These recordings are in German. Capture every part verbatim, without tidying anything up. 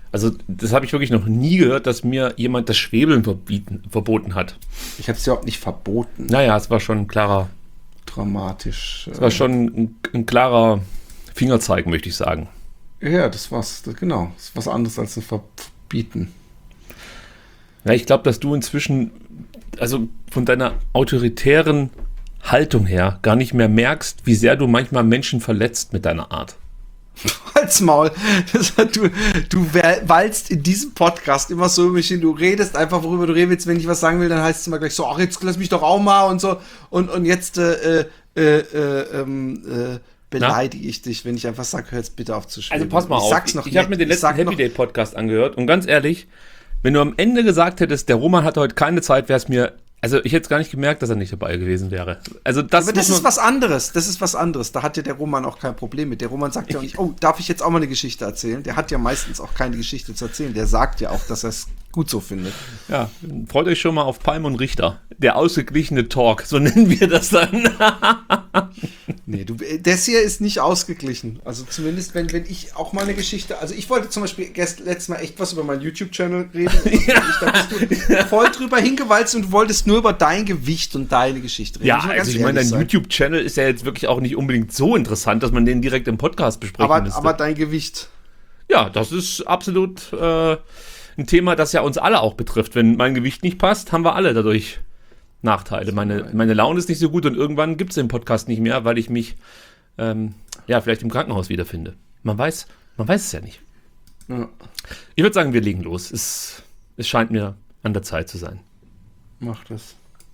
Also das habe ich wirklich noch nie gehört, dass mir jemand das Schwebeln verbieten, verboten hat. Ich habe es überhaupt nicht verboten. Naja, es war schon ein klarer... Dramatisch. Es war schon ein, ein klarer Fingerzeig, möchte ich sagen. Ja, das war's. Das, genau. Das ist was anderes als ein Verbieten. Ja, ich glaube, dass du inzwischen, also von deiner autoritären Haltung her, gar nicht mehr merkst, wie sehr du manchmal Menschen verletzt mit deiner Art. Halt's Maul. Das, du, du walzt in diesem Podcast immer so über mich hin. Du redest einfach, worüber du reden willst. Wenn ich was sagen will, dann heißt es immer gleich so, ach, jetzt lass mich doch auch mal und so. Und, und jetzt äh, äh, äh, äh, beleidige Na? ich dich, wenn ich einfach sage, hör jetzt bitte auf zu schreiben. Also pass mal ich auf. Sag's noch ich ich habe mir den letzten Happy Day Podcast angehört und ganz ehrlich, wenn du am Ende gesagt hättest, der Roman hatte heute keine Zeit, wäre es mir... Also ich hätte es gar nicht gemerkt, dass er nicht dabei gewesen wäre. Also das, Aber das ist was anderes. Das ist was anderes. Da hat ja der Roman auch kein Problem mit. Der Roman sagt ja auch nicht, oh, darf ich jetzt auch mal eine Geschichte erzählen? Der hat ja meistens auch keine Geschichte zu erzählen. Der sagt ja auch, dass er es gut so findet. Ja, freut euch schon mal auf Palm und Richter. Der ausgeglichene Talk, so nennen wir das dann. Nee, du, das hier ist nicht ausgeglichen. Also zumindest, wenn, wenn ich auch mal eine Geschichte, also ich wollte zum Beispiel gest, letztes Mal echt was über meinen YouTube-Channel reden. Ja. Ich, da bist du voll drüber hingewalzt und du wolltest nur über dein Gewicht und deine Geschichte reden. Ja, ich also ich meine, dein sein. YouTube-Channel ist ja jetzt wirklich auch nicht unbedingt so interessant, dass man den direkt im Podcast besprechen aber, müsste. Aber dein Gewicht. Ja, das ist absolut äh, ein Thema, das ja uns alle auch betrifft. Wenn mein Gewicht nicht passt, haben wir alle dadurch Nachteile. Meine, meine Laune ist nicht so gut und irgendwann gibt es den Podcast nicht mehr, weil ich mich ähm, ja vielleicht im Krankenhaus wiederfinde. Man weiß, man weiß es ja nicht. Ja. Ich würde sagen, wir legen los. Es, es scheint mir an der Zeit zu sein. Mach das.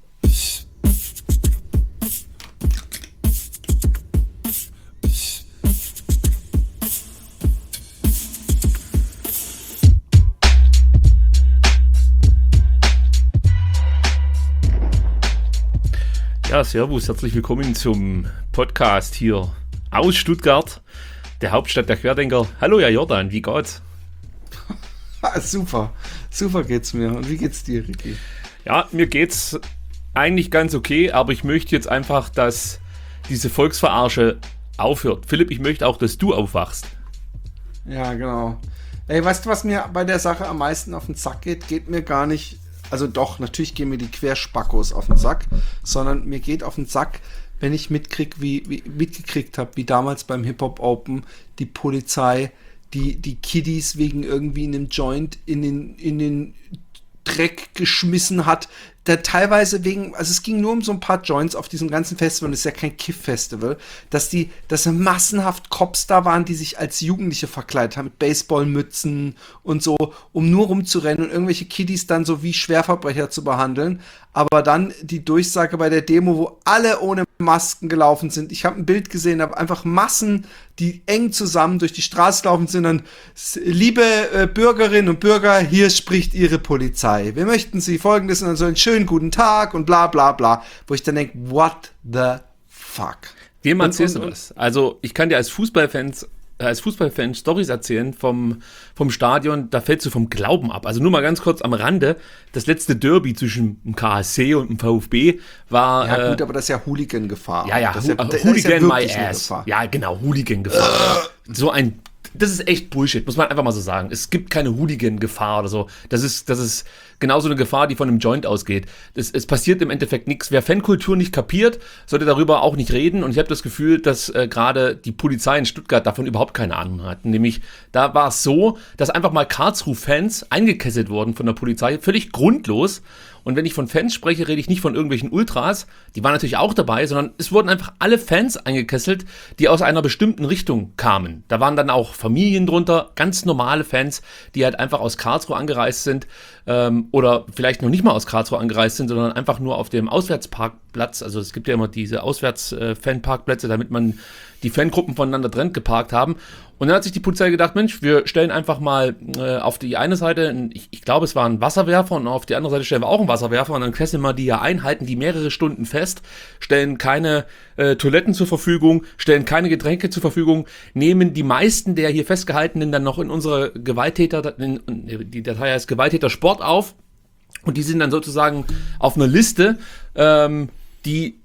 Ja, servus, herzlich willkommen zum Podcast hier aus Stuttgart, der Hauptstadt der Querdenker. Hallo, ja Jordan, wie geht's? Super, super geht's mir. Und wie geht's dir, Ricky? Ja, mir geht's eigentlich ganz okay, aber ich möchte jetzt einfach, dass diese Volksverarsche aufhört. Philipp, ich möchte auch, dass du aufwachst. Ja, genau. Ey, weißt du, was mir bei der Sache am meisten auf den Sack geht? Geht mir gar nicht... Also doch, natürlich gehen mir die Querspackos auf den Sack, sondern mir geht auf den Sack, wenn ich mitkrieg, wie, wie mitgekriegt habe, wie damals beim Hip-Hop Open die Polizei die, die Kiddies wegen irgendwie einem Joint in den, in den Dreck geschmissen hat, da teilweise wegen, also es ging nur um so ein paar Joints auf diesem ganzen Festival, und es ist ja kein Kiff-Festival, dass die, dass massenhaft Cops da waren, die sich als Jugendliche verkleidet haben, mit Baseballmützen und so, um nur rumzurennen und irgendwelche Kiddies dann so wie Schwerverbrecher zu behandeln. Aber dann die Durchsage bei der Demo, wo alle ohne Masken gelaufen sind. Ich habe ein Bild gesehen, habe einfach Massen, die eng zusammen durch die Straße gelaufen sind. Und liebe äh, Bürgerinnen und Bürger, hier spricht Ihre Polizei. Wir möchten Sie Folgendes und dann so einen schönen guten Tag und bla bla bla. Wo ich dann denke, what the fuck? Wem erzählst du das? Also ich kann dir als Fußballfans als Fußballfan Storys erzählen vom, vom Stadion, da fällst du vom Glauben ab. Also nur mal ganz kurz am Rande, das letzte Derby zwischen dem K H C und dem VfB war... Ja gut, äh, aber das ist ja Hooligan-Gefahr. Ja, ja, das ist ja, Hooligan das ist ja my ass. Ja, genau, Hooligan-Gefahr. So ein... Das ist echt Bullshit, muss man einfach mal so sagen. Es gibt keine Hooligan-Gefahr oder so. Das ist, das ist genauso eine Gefahr, die von einem Joint ausgeht. Das, es passiert im Endeffekt nichts. Wer Fankultur nicht kapiert, sollte darüber auch nicht reden. Und ich habe das Gefühl, dass äh, gerade die Polizei in Stuttgart davon überhaupt keine Ahnung hat. Nämlich, da war es so, dass einfach mal Karlsruhe-Fans eingekesselt wurden von der Polizei. Völlig grundlos. Und wenn ich von Fans spreche, rede ich nicht von irgendwelchen Ultras, die waren natürlich auch dabei, sondern es wurden einfach alle Fans eingekesselt, die aus einer bestimmten Richtung kamen. Da waren dann auch Familien drunter, ganz normale Fans, die halt einfach aus Karlsruhe angereist sind ähm, oder vielleicht noch nicht mal aus Karlsruhe angereist sind, sondern einfach nur auf dem Auswärtsparkplatz. Also es gibt ja immer diese Auswärts-Fanparkplätze, damit man die Fangruppen voneinander trennt, geparkt haben. Und dann hat sich die Polizei gedacht, Mensch, wir stellen einfach mal äh, auf die eine Seite, ich, ich glaube, es war ein Wasserwerfer und auf die andere Seite stellen wir auch einen Wasserwerfer und dann kesseln wir die ja ein, halten die mehrere Stunden fest, stellen keine äh, Toiletten zur Verfügung, stellen keine Getränke zur Verfügung, nehmen die meisten der hier Festgehaltenen dann noch in unsere Gewalttäter, in, die Datei heißt Gewalttäter Sport auf und die sind dann sozusagen auf einer Liste, ähm, die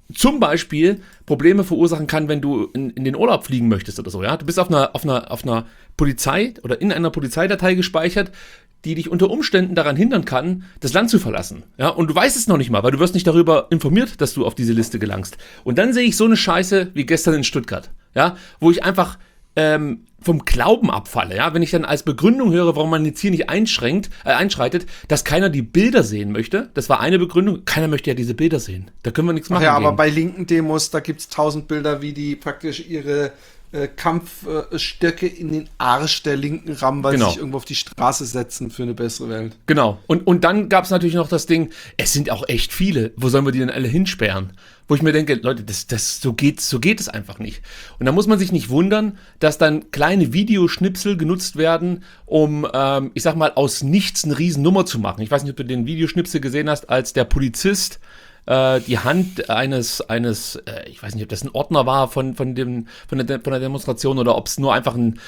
zum Beispiel Probleme verursachen kann, wenn du in, in den Urlaub fliegen möchtest oder so, ja. Du bist auf einer, auf einer, auf einer Polizei oder in einer Polizeidatei gespeichert, die dich unter Umständen daran hindern kann, das Land zu verlassen. Ja, und du weißt es noch nicht mal, weil du wirst nicht darüber informiert, dass du auf diese Liste gelangst. Und dann sehe ich so eine Scheiße wie gestern in Stuttgart, ja, wo ich einfach ähm, vom Glauben abfalle, ja, wenn ich dann als Begründung höre, warum man jetzt hier nicht einschränkt, äh, einschreitet, dass keiner die Bilder sehen möchte. Das war eine Begründung. Keiner möchte ja diese Bilder sehen. Da können wir nichts machen. Ach ja, gegen. aber bei linken Demos, da gibt es tausend Bilder, wie die praktisch ihre äh, Kampfstöcke äh, in den Arsch der Linken rammen, weil Genau. sie sich irgendwo auf die Straße setzen für eine bessere Welt. Genau. Und, und dann gab es natürlich noch das Ding, es sind auch echt viele. Wo sollen wir die denn alle hinsperren? Wo ich mir denke, Leute, das, das, so geht, so geht es einfach nicht. Und da muss man sich nicht wundern, dass dann kleine Videoschnipsel genutzt werden, um, ähm, ich sag mal, aus nichts eine Riesennummer zu machen. Ich weiß nicht, ob du den Videoschnipsel gesehen hast, als der Polizist äh, die Hand eines, eines äh, ich weiß nicht, ob das ein Ordner war von, von, dem, von, der, von der Demonstration oder ob es nur einfach ein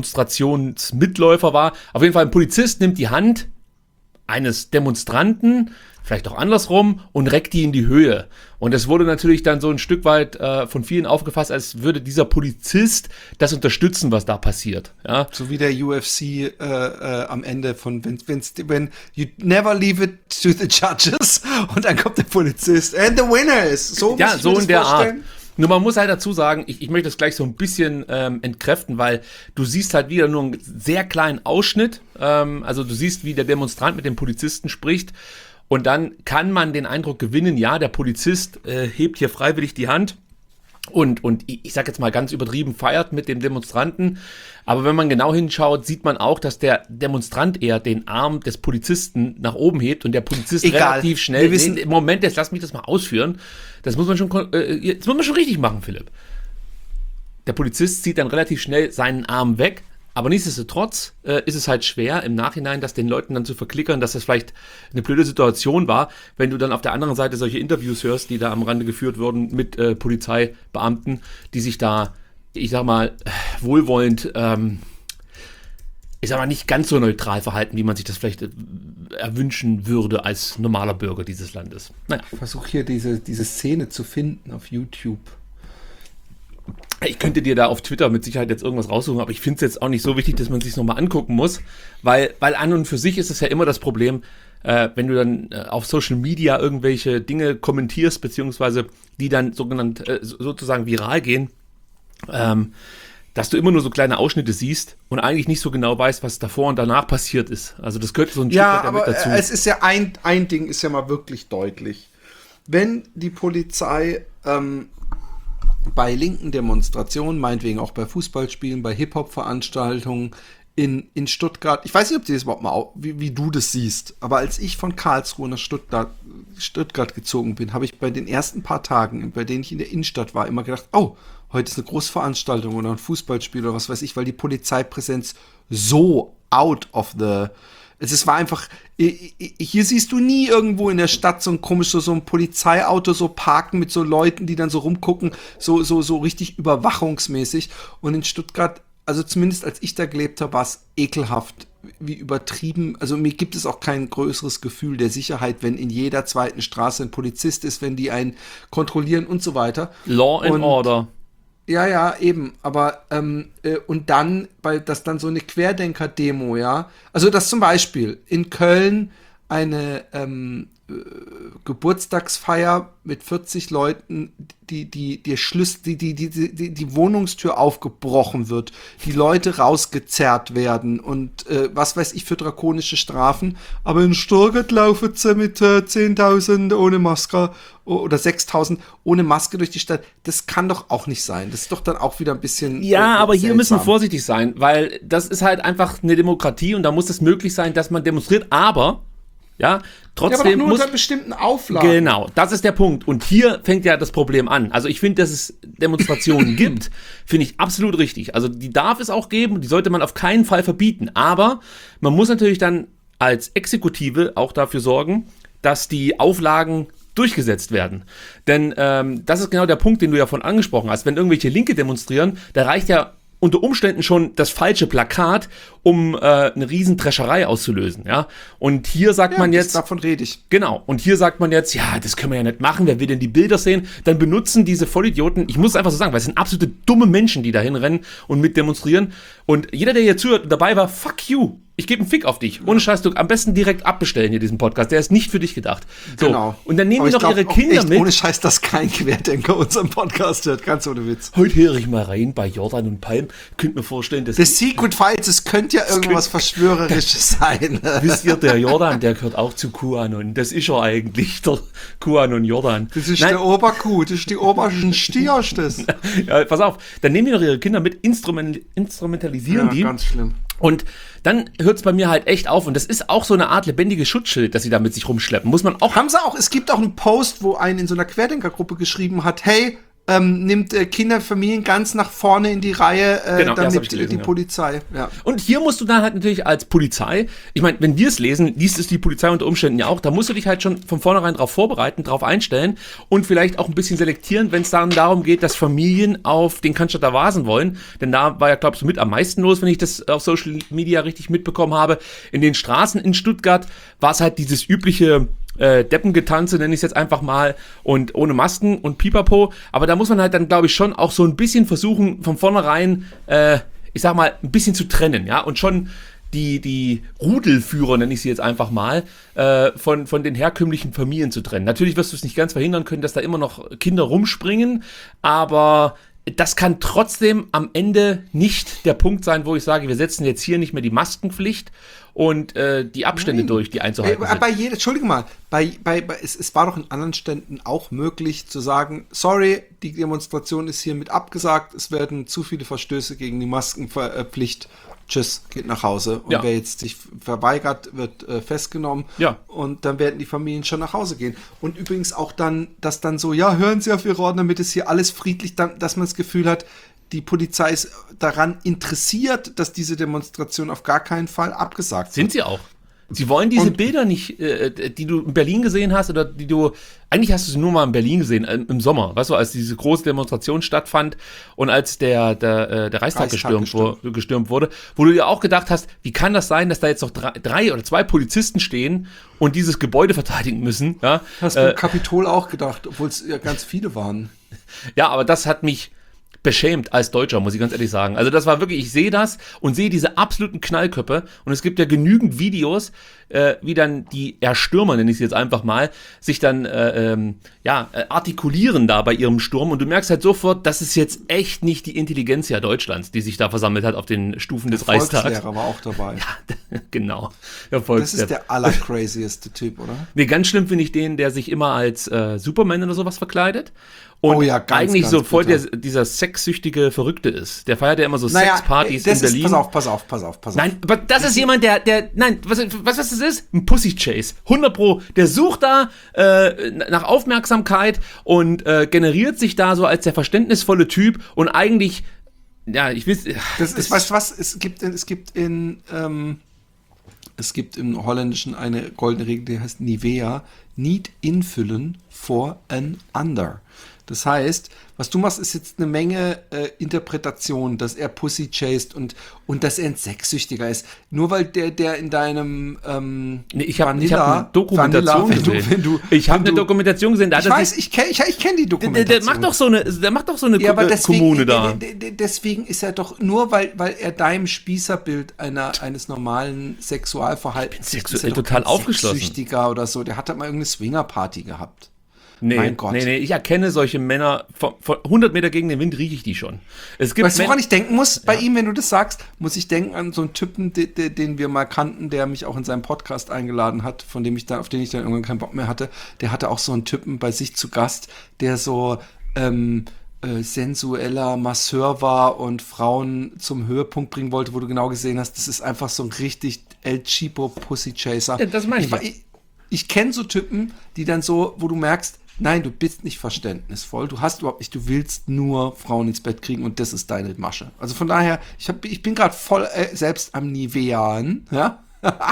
Demonstrationsmitläufer war. Auf jeden Fall, ein Polizist nimmt die Hand eines Demonstranten, vielleicht auch andersrum, und reckt die in die Höhe. Und es wurde natürlich dann so ein Stück weit äh, von vielen aufgefasst, als würde dieser Polizist das unterstützen, was da passiert. Ja? So wie der U F C äh, äh, am Ende von wenn, wenn's, when you never leave it to the judges und dann kommt der Polizist and the winner is. So Ja, muss ich so mir das in der vorstellen. Art. Nur man muss halt dazu sagen, ich, ich möchte das gleich so ein bisschen ähm, entkräften, weil du siehst halt wieder nur einen sehr kleinen Ausschnitt. Ähm, also du siehst, wie der Demonstrant mit dem Polizisten spricht. Und dann kann man den Eindruck gewinnen, ja, der Polizist äh, hebt hier freiwillig die Hand und, und ich, ich sag jetzt mal ganz übertrieben, feiert mit dem Demonstranten. Aber wenn man genau hinschaut, sieht man auch, dass der Demonstrant eher den Arm des Polizisten nach oben hebt und der Polizist Egal. relativ schnell... Wir wissen- Nee, Moment, jetzt lass mich das mal ausführen. Das muss man schon, kon- äh, jetzt muss man schon richtig machen, Philipp. Der Polizist zieht dann relativ schnell seinen Arm weg. Aber nichtsdestotrotz äh, ist es halt schwer, im Nachhinein das den Leuten dann zu verklickern, dass das vielleicht eine blöde Situation war, wenn du dann auf der anderen Seite solche Interviews hörst, die da am Rande geführt wurden mit äh, Polizeibeamten, die sich da, ich sag mal, wohlwollend, ähm, ich sag mal, nicht ganz so neutral verhalten, wie man sich das vielleicht äh, erwünschen würde als normaler Bürger dieses Landes. Naja. Ich versuche hier diese, diese Szene zu finden auf YouTube. Ich könnte dir da auf Twitter mit Sicherheit jetzt irgendwas raussuchen, aber ich finde es jetzt auch nicht so wichtig, dass man es sich nochmal angucken muss, weil, weil an und für sich ist es ja immer das Problem, äh, wenn du dann äh, auf Social Media irgendwelche Dinge kommentierst, beziehungsweise die dann sogenannt, äh, sozusagen viral gehen, ähm, dass du immer nur so kleine Ausschnitte siehst und eigentlich nicht so genau weißt, was davor und danach passiert ist. Also das gehört so ein Ja, Stück weit aber damit dazu. äh, es ist ja ein, ein Ding ist ja mal wirklich deutlich. Wenn die Polizei ähm, bei linken Demonstrationen, meinetwegen auch bei Fußballspielen, bei Hip-Hop-Veranstaltungen in, in Stuttgart, ich weiß nicht, ob du das überhaupt mal, au- wie, wie du das siehst, aber als ich von Karlsruhe nach Stuttgart, Stuttgart gezogen bin, habe ich bei den ersten paar Tagen, bei denen ich in der Innenstadt war, immer gedacht, oh, heute ist eine Großveranstaltung oder ein Fußballspiel oder was weiß ich, weil die Polizeipräsenz so out of the... Es war einfach, hier siehst du nie irgendwo in der Stadt so ein komisches, so ein Polizeiauto so parken mit so Leuten, die dann so rumgucken, so, so, so richtig überwachungsmäßig. Und in Stuttgart, also zumindest als ich da gelebt habe, war es ekelhaft, wie übertrieben. Also mir gibt es auch kein größeres Gefühl der Sicherheit, wenn in jeder zweiten Straße ein Polizist ist, wenn die einen kontrollieren und so weiter. Law and und- Order. Ja, ja, eben. Aber, ähm, äh, und dann, weil das dann so eine Querdenker-Demo, ja. Also, das zum Beispiel in Köln eine ähm, äh, Geburtstagsfeier mit vierzig Leuten, die, die, die, Schlüssel, die, die, die, die, die Wohnungstür aufgebrochen wird, die Leute rausgezerrt werden und äh, was weiß ich für drakonische Strafen. Aber in Stuttgart laufen sie mit äh, zehntausend ohne Maske oder sechstausend ohne Maske durch die Stadt. Das kann doch auch nicht sein. Das ist doch dann auch wieder ein bisschen. Ja, äh, aber hier müssen wir seltsam. vorsichtig sein, weil das ist halt einfach eine Demokratie und da muss es möglich sein, dass man demonstriert, aber ja, Ja, aber doch trotzdem nur muss unter bestimmten Auflagen. genau, das ist der Punkt und hier fängt ja das Problem an. Also ich finde, dass es Demonstrationen gibt, finde ich absolut richtig. Also die darf es auch geben und die sollte man auf keinen Fall verbieten, aber man muss natürlich dann als Exekutive auch dafür sorgen, dass die Auflagen durchgesetzt werden. Denn ähm, das ist genau der Punkt, den du ja von angesprochen hast. Wenn irgendwelche Linke demonstrieren, da reicht ja unter Umständen schon das falsche Plakat, um äh, eine Riesendrescherei auszulösen, ja. Und hier sagt Ja, man das- jetzt, davon rede ich. genau, und hier sagt man jetzt, ja, das können wir ja nicht machen, wer will denn die Bilder sehen? Dann benutzen diese Vollidioten, ich muss es einfach so sagen, weil es sind absolute dumme Menschen, die da hinrennen und mit demonstrieren. Und jeder, der hier zuhört und dabei war, fuck you. Ich gebe einen Fick auf dich. Ohne Scheiß, du am besten direkt abbestellen hier diesen Podcast. Der ist nicht für dich gedacht. So. Genau. Und dann nehmen Aber die ich noch glaub ihre auch Kinder echt, mit. ohne Scheiß, dass kein Querdenker unseren Podcast hört. Ganz ohne Witz. Heute höre ich mal rein bei Jordan und Palm. Könnt mir vorstellen, dass... The Secret Files, es könnte ja irgendwas Verschwörerisches sein. Wisst ihr, der Jordan, der gehört auch zu QAnon. Das ist er eigentlich, der QAnon Jordan. Das ist Nein. der Oberkuh, das ist die obersten Stierst das. Ja, pass auf, dann nehmen die noch ihre Kinder mit, instrument, instrumentalisieren Ja, die. ganz schlimm. Und dann hört es bei mir halt echt auf. Und das ist auch so eine Art lebendiges Schutzschild, das sie da mit sich rumschleppen. Muss man auch... Haben sie auch, es gibt auch einen Post, wo ein in so einer Querdenkergruppe geschrieben hat, hey, ähm, nimmt äh, Kinder, Familien ganz nach vorne in die Reihe, äh, Genau, das hab ich damit gelesen, die ja. Polizei, ja. Und hier musst du dann halt natürlich als Polizei, ich meine, wenn wir es lesen, liest es die Polizei unter Umständen ja auch, da musst du dich halt schon von vornherein drauf vorbereiten, drauf einstellen und vielleicht auch ein bisschen selektieren, wenn es dann darum geht, dass Familien auf den Cannstatter Vasen wollen, denn da war ja, glaubst du, mit am meisten los, wenn ich das auf Social Media richtig mitbekommen habe. In den Straßen in Stuttgart war es halt dieses übliche äh, Deppengetanze, nenne ich es jetzt einfach mal, und ohne Masken und Pipapo, aber da muss man halt dann, glaube ich, schon auch so ein bisschen versuchen, von vornherein, äh, ich sag mal, ein bisschen zu trennen, ja, und schon die, die Rudelführer, nenne ich sie jetzt einfach mal, äh, von, von den herkömmlichen Familien zu trennen. Natürlich wirst du es nicht ganz verhindern können, dass da immer noch Kinder rumspringen, aber das kann trotzdem am Ende nicht der Punkt sein, wo ich sage, wir setzen jetzt hier nicht mehr die Maskenpflicht und äh, die Abstände Nein. durch, die einzuhalten Äh, sind. bei jeder, Entschuldige mal, bei, bei, bei, es, es war doch in anderen Ständen auch möglich zu sagen, sorry, die Demonstration ist hiermit abgesagt, es werden zu viele Verstöße gegen die Maskenpflicht. Tschüss, geht nach Hause. Und Ja. wer jetzt sich verweigert, wird äh, festgenommen. Ja. Und dann werden die Familien schon nach Hause gehen. Und übrigens auch dann, dass dann so, ja, hören Sie auf Ihre Ordner, damit es hier alles friedlich, dann, dass man das Gefühl hat, die Polizei ist daran interessiert, dass diese Demonstration auf gar keinen Fall abgesagt wird. Sind sie auch. Sie wollen diese Und- Bilder nicht, äh, die du in Berlin gesehen hast oder die du, eigentlich hast du sie nur mal in Berlin gesehen, äh, im Sommer, weißt du, als diese große Demonstration stattfand und als der, der, äh, der Reichstag, Reichstag gestürmt, gestürmt. Wo, gestürmt wurde, wo du dir auch gedacht hast, wie kann das sein, dass da jetzt noch drei, drei oder zwei Polizisten stehen und dieses Gebäude verteidigen müssen, ja? Hast du Äh, im Kapitol auch gedacht, obwohl es ja ganz viele waren. Ja, aber das hat mich beschämt als Deutscher, muss ich ganz ehrlich sagen. Also das war wirklich, ich sehe das und sehe diese absoluten Knallköpfe und es gibt ja genügend Videos, äh, wie dann die Erstürmer, nenne ich sie jetzt einfach mal, sich dann äh, ähm, ja, äh, artikulieren da bei ihrem Sturm und du merkst halt sofort, das ist jetzt echt nicht die Intelligenzia Deutschlands, die sich da versammelt hat auf den Stufen des Reichstags. Volkslehrer war auch dabei. Genau. Der Das Volkslehrer. ist der allercrazieste Typ, oder? Nee, ganz schlimm finde ich den, der sich immer als äh, Superman oder sowas verkleidet. Und Oh ja, ganz, eigentlich ganz so voll der, bitter. dieser sexsüchtige Verrückte ist. Der feiert ja immer so Naja, Sexpartys das in Berlin. Ist, pass auf, pass auf, pass auf, pass auf. Nein, aber das ist jemand, der, der, nein, was, was, was das ist? Ein Pussy Chase. hundert Pro. Der sucht da äh, nach Aufmerksamkeit und äh, generiert sich da so als der verständnisvolle Typ und eigentlich, ja, ich weiß, Das ist, weißt du was, es gibt in, es gibt in, ähm, es gibt im Holländischen eine goldene Regel, die heißt Nivea, need infüllen for an under. Das heißt, was du machst, ist jetzt eine Menge äh, Interpretation, dass er Pussy chased und, und dass er ein Sexsüchtiger ist. Nur weil der, der in deinem ähm, nee, ich habe Vanilla, hab eine Dokumentation Vanilla, wenn du, gesehen. wenn du, ich habe wenn eine du- Dokumentation gesehen. Da hat Ich er weiß, sich- ich kenne ich, ich kenn die der, Dokumentation. der, der macht doch so eine, der macht doch so eine Ja, aber Ko- deswegen, Kommune da. d- d- d- deswegen ist er doch, nur weil, weil er deinem Spießerbild einer, eines normalen Sexualverhaltens Ich bin ist er sexuell doch total kein aufgeschlossen. Sexsüchtiger oder so. Der hat halt mal irgendeine Swingerparty gehabt. Nee, Mein Gott. nee, nee, ich erkenne solche Männer, von, von hundert Meter gegen den Wind rieche ich die schon. Es gibt Weißt du, Män- woran ich denken muss? Bei ihm, wenn du das sagst, muss ich denken an so einen Typen, de, de, den wir mal kannten, der mich auch in seinen Podcast eingeladen hat, von dem ich dann, auf den ich dann irgendwann keinen Bock mehr hatte. Der hatte auch so einen Typen bei sich zu Gast, der so ähm, äh, sensueller Masseur war und Frauen zum Höhepunkt bringen wollte, wo du genau gesehen hast, das ist einfach so ein richtig El Cheapo Pussy Chaser. Ja, das meine ich Ich, war- ja. ich, ich kenne so Typen, die dann so, wo du merkst, nein, du bist nicht verständnisvoll, du hast überhaupt nicht, du willst nur Frauen ins Bett kriegen und das ist deine Masche. Also von daher, ich, hab, ich bin gerade voll äh, selbst am Nivean, ja,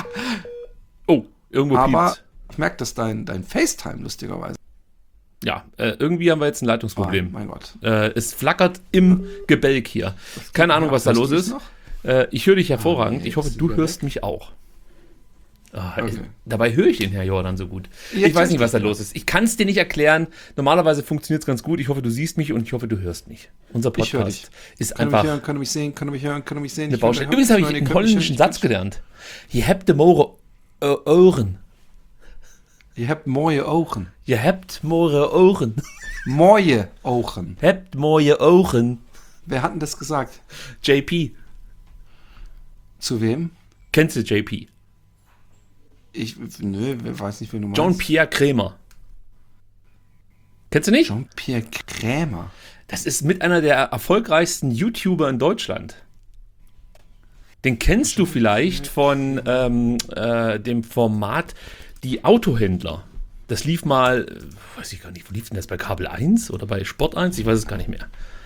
Oh, irgendwo aber piept's. ich merke das dein, dein FaceTime lustigerweise. Ja, äh, irgendwie haben wir jetzt ein Leitungsproblem. Oh, mein Gott. Äh, es flackert im Gebälk hier. Keine Ahnung, was da hörst los du mich ist. noch? Äh, ich höre dich hervorragend. Ah, nee, ich hoffe, jetzt du ist er hörst weg. mich auch. Ah, Okay. es, dabei höre ich den Herr Jordan so gut. Jetzt ich weiß hörst nicht, was da du- los ist. Ich kann es dir nicht erklären. Normalerweise funktioniert es ganz gut. Ich hoffe, du siehst mich und ich hoffe, du hörst mich. Unser Ich höre Podcast dich. ist Kann einfach mich hören, kann mich sehen, kann mich hören, kann mich sehen. eine Ich kann Baustelle. mich Übrigens hören, habe ich ihr einen könnt mich holländischen hören, Satz gelernt. Je hebt de Moore äh, Ohren. Ihr habt mooie Augen. Je hebt mooie Ohren. Mooie Augen. hebt mooie Ohren. Wer hat denn das gesagt? J P. Zu wem? Kennst du J P? Ich, nö, wer weiß nicht, wen du meinst. Jean-Pierre Krämer. Kennst du nicht? Jean-Pierre Krämer. Das ist mit einer der erfolgreichsten YouTuber in Deutschland. Den kennst du vielleicht von ähm, äh, dem Format Die Autohändler. Das lief mal, äh, weiß ich gar nicht, wo lief denn das? Bei Kabel eins oder bei Sport eins? Ich weiß es gar nicht mehr.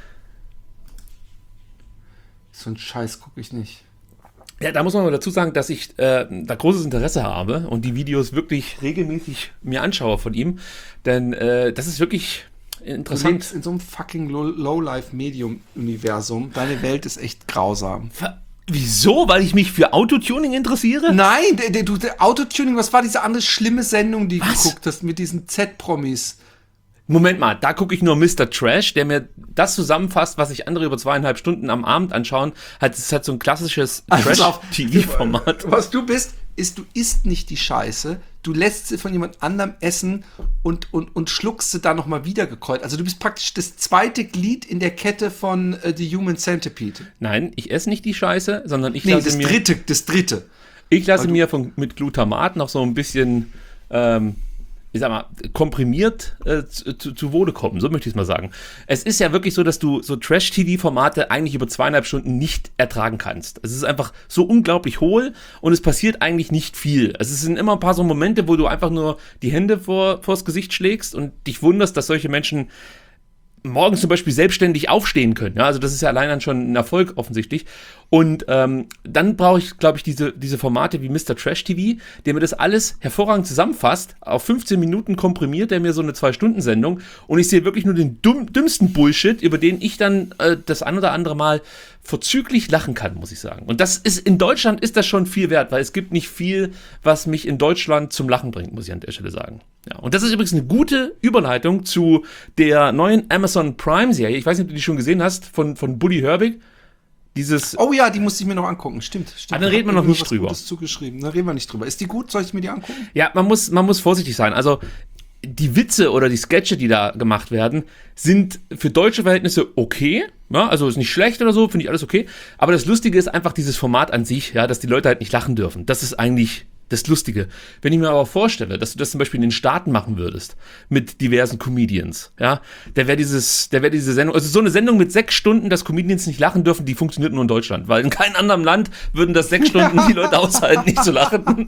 So ein Scheiß gucke ich nicht. Ja, da muss man mal dazu sagen, dass ich äh, da großes Interesse habe und die Videos wirklich regelmäßig mir anschaue von ihm. Denn äh, das ist wirklich Du interessant. lebst in so einem fucking Low- Low-Life-Medium-Universum. Deine Welt ist echt grausam. Ver- Wieso? Weil ich mich für Autotuning interessiere? Nein, der, der, du, der Autotuning, was war diese andere schlimme Sendung, die du Was? geguckt hast mit diesen Z-Promis? Moment mal, da gucke ich nur Mister Trash, der mir das zusammenfasst, was sich andere über zweieinhalb Stunden am Abend anschauen. Hat, das ist halt so ein klassisches Also pass auf, Trash-T V-Format. Was du bist, ist, du isst nicht die Scheiße, du lässt sie von jemand anderem essen und, und, und schluckst sie dann nochmal wieder gekreuzt. Also du bist praktisch das zweite Glied in der Kette von äh, The Human Centipede. Nein, ich esse nicht die Scheiße, sondern ich Nee, lasse das mir, dritte, das dritte. ich lasse mir von, mit Glutamat noch so ein bisschen, ähm, ich sag mal, komprimiert äh, zu, zu, zu Wohle kommen, so möchte ich es mal sagen. Es ist ja wirklich so, dass du so Trash-T V-Formate eigentlich über zweieinhalb Stunden nicht ertragen kannst. Es ist einfach so unglaublich hohl und es passiert eigentlich nicht viel. Es sind immer ein paar so Momente, wo du einfach nur die Hände vor, vors Gesicht schlägst und dich wunderst, dass solche Menschen morgens zum Beispiel selbstständig aufstehen können. Ja, also das ist ja allein dann schon ein Erfolg offensichtlich. Und ähm, dann brauche ich, glaube ich, diese, diese Formate wie Mister Trash T V, der mir das alles hervorragend zusammenfasst, auf fünfzehn Minuten komprimiert, der mir so eine zwei-Stunden-Sendung und ich sehe wirklich nur den dumm, dümmsten Bullshit, über den ich dann äh, das ein oder andere Mal vorzüglich lachen kann, muss ich sagen. Und das ist, in Deutschland ist das schon viel wert, weil es gibt nicht viel, was mich in Deutschland zum Lachen bringt, muss ich an der Stelle sagen. Ja, und das ist übrigens eine gute Überleitung zu der neuen Amazon Prime-Serie. Ich weiß nicht, ob du die schon gesehen hast, von, von Buddy Herbig. Dieses, Oh ja, die musste ich mir noch angucken. Stimmt, stimmt. Ah, dann reden wir noch Hat mir nicht was drüber. Gutes zugeschrieben. Da reden wir nicht drüber. Ist die gut? Soll ich mir die angucken? ja, man muss, man muss vorsichtig sein. Also, die Witze oder die Sketche, die da gemacht werden, sind für deutsche Verhältnisse okay. Ja, also ist nicht schlecht oder so, finde ich alles okay. Aber das Lustige ist einfach dieses Format an sich, ja, dass die Leute halt nicht lachen dürfen. Das ist eigentlich das Lustige. Wenn ich mir aber vorstelle, dass du das zum Beispiel in den Staaten machen würdest, mit diversen Comedians, ja, der wäre dieses, der wäre diese Sendung, also so eine Sendung mit sechs Stunden, dass Comedians nicht lachen dürfen, die funktioniert nur in Deutschland, weil in keinem anderen Land würden das sechs Stunden die Leute aushalten, nicht zu lachen.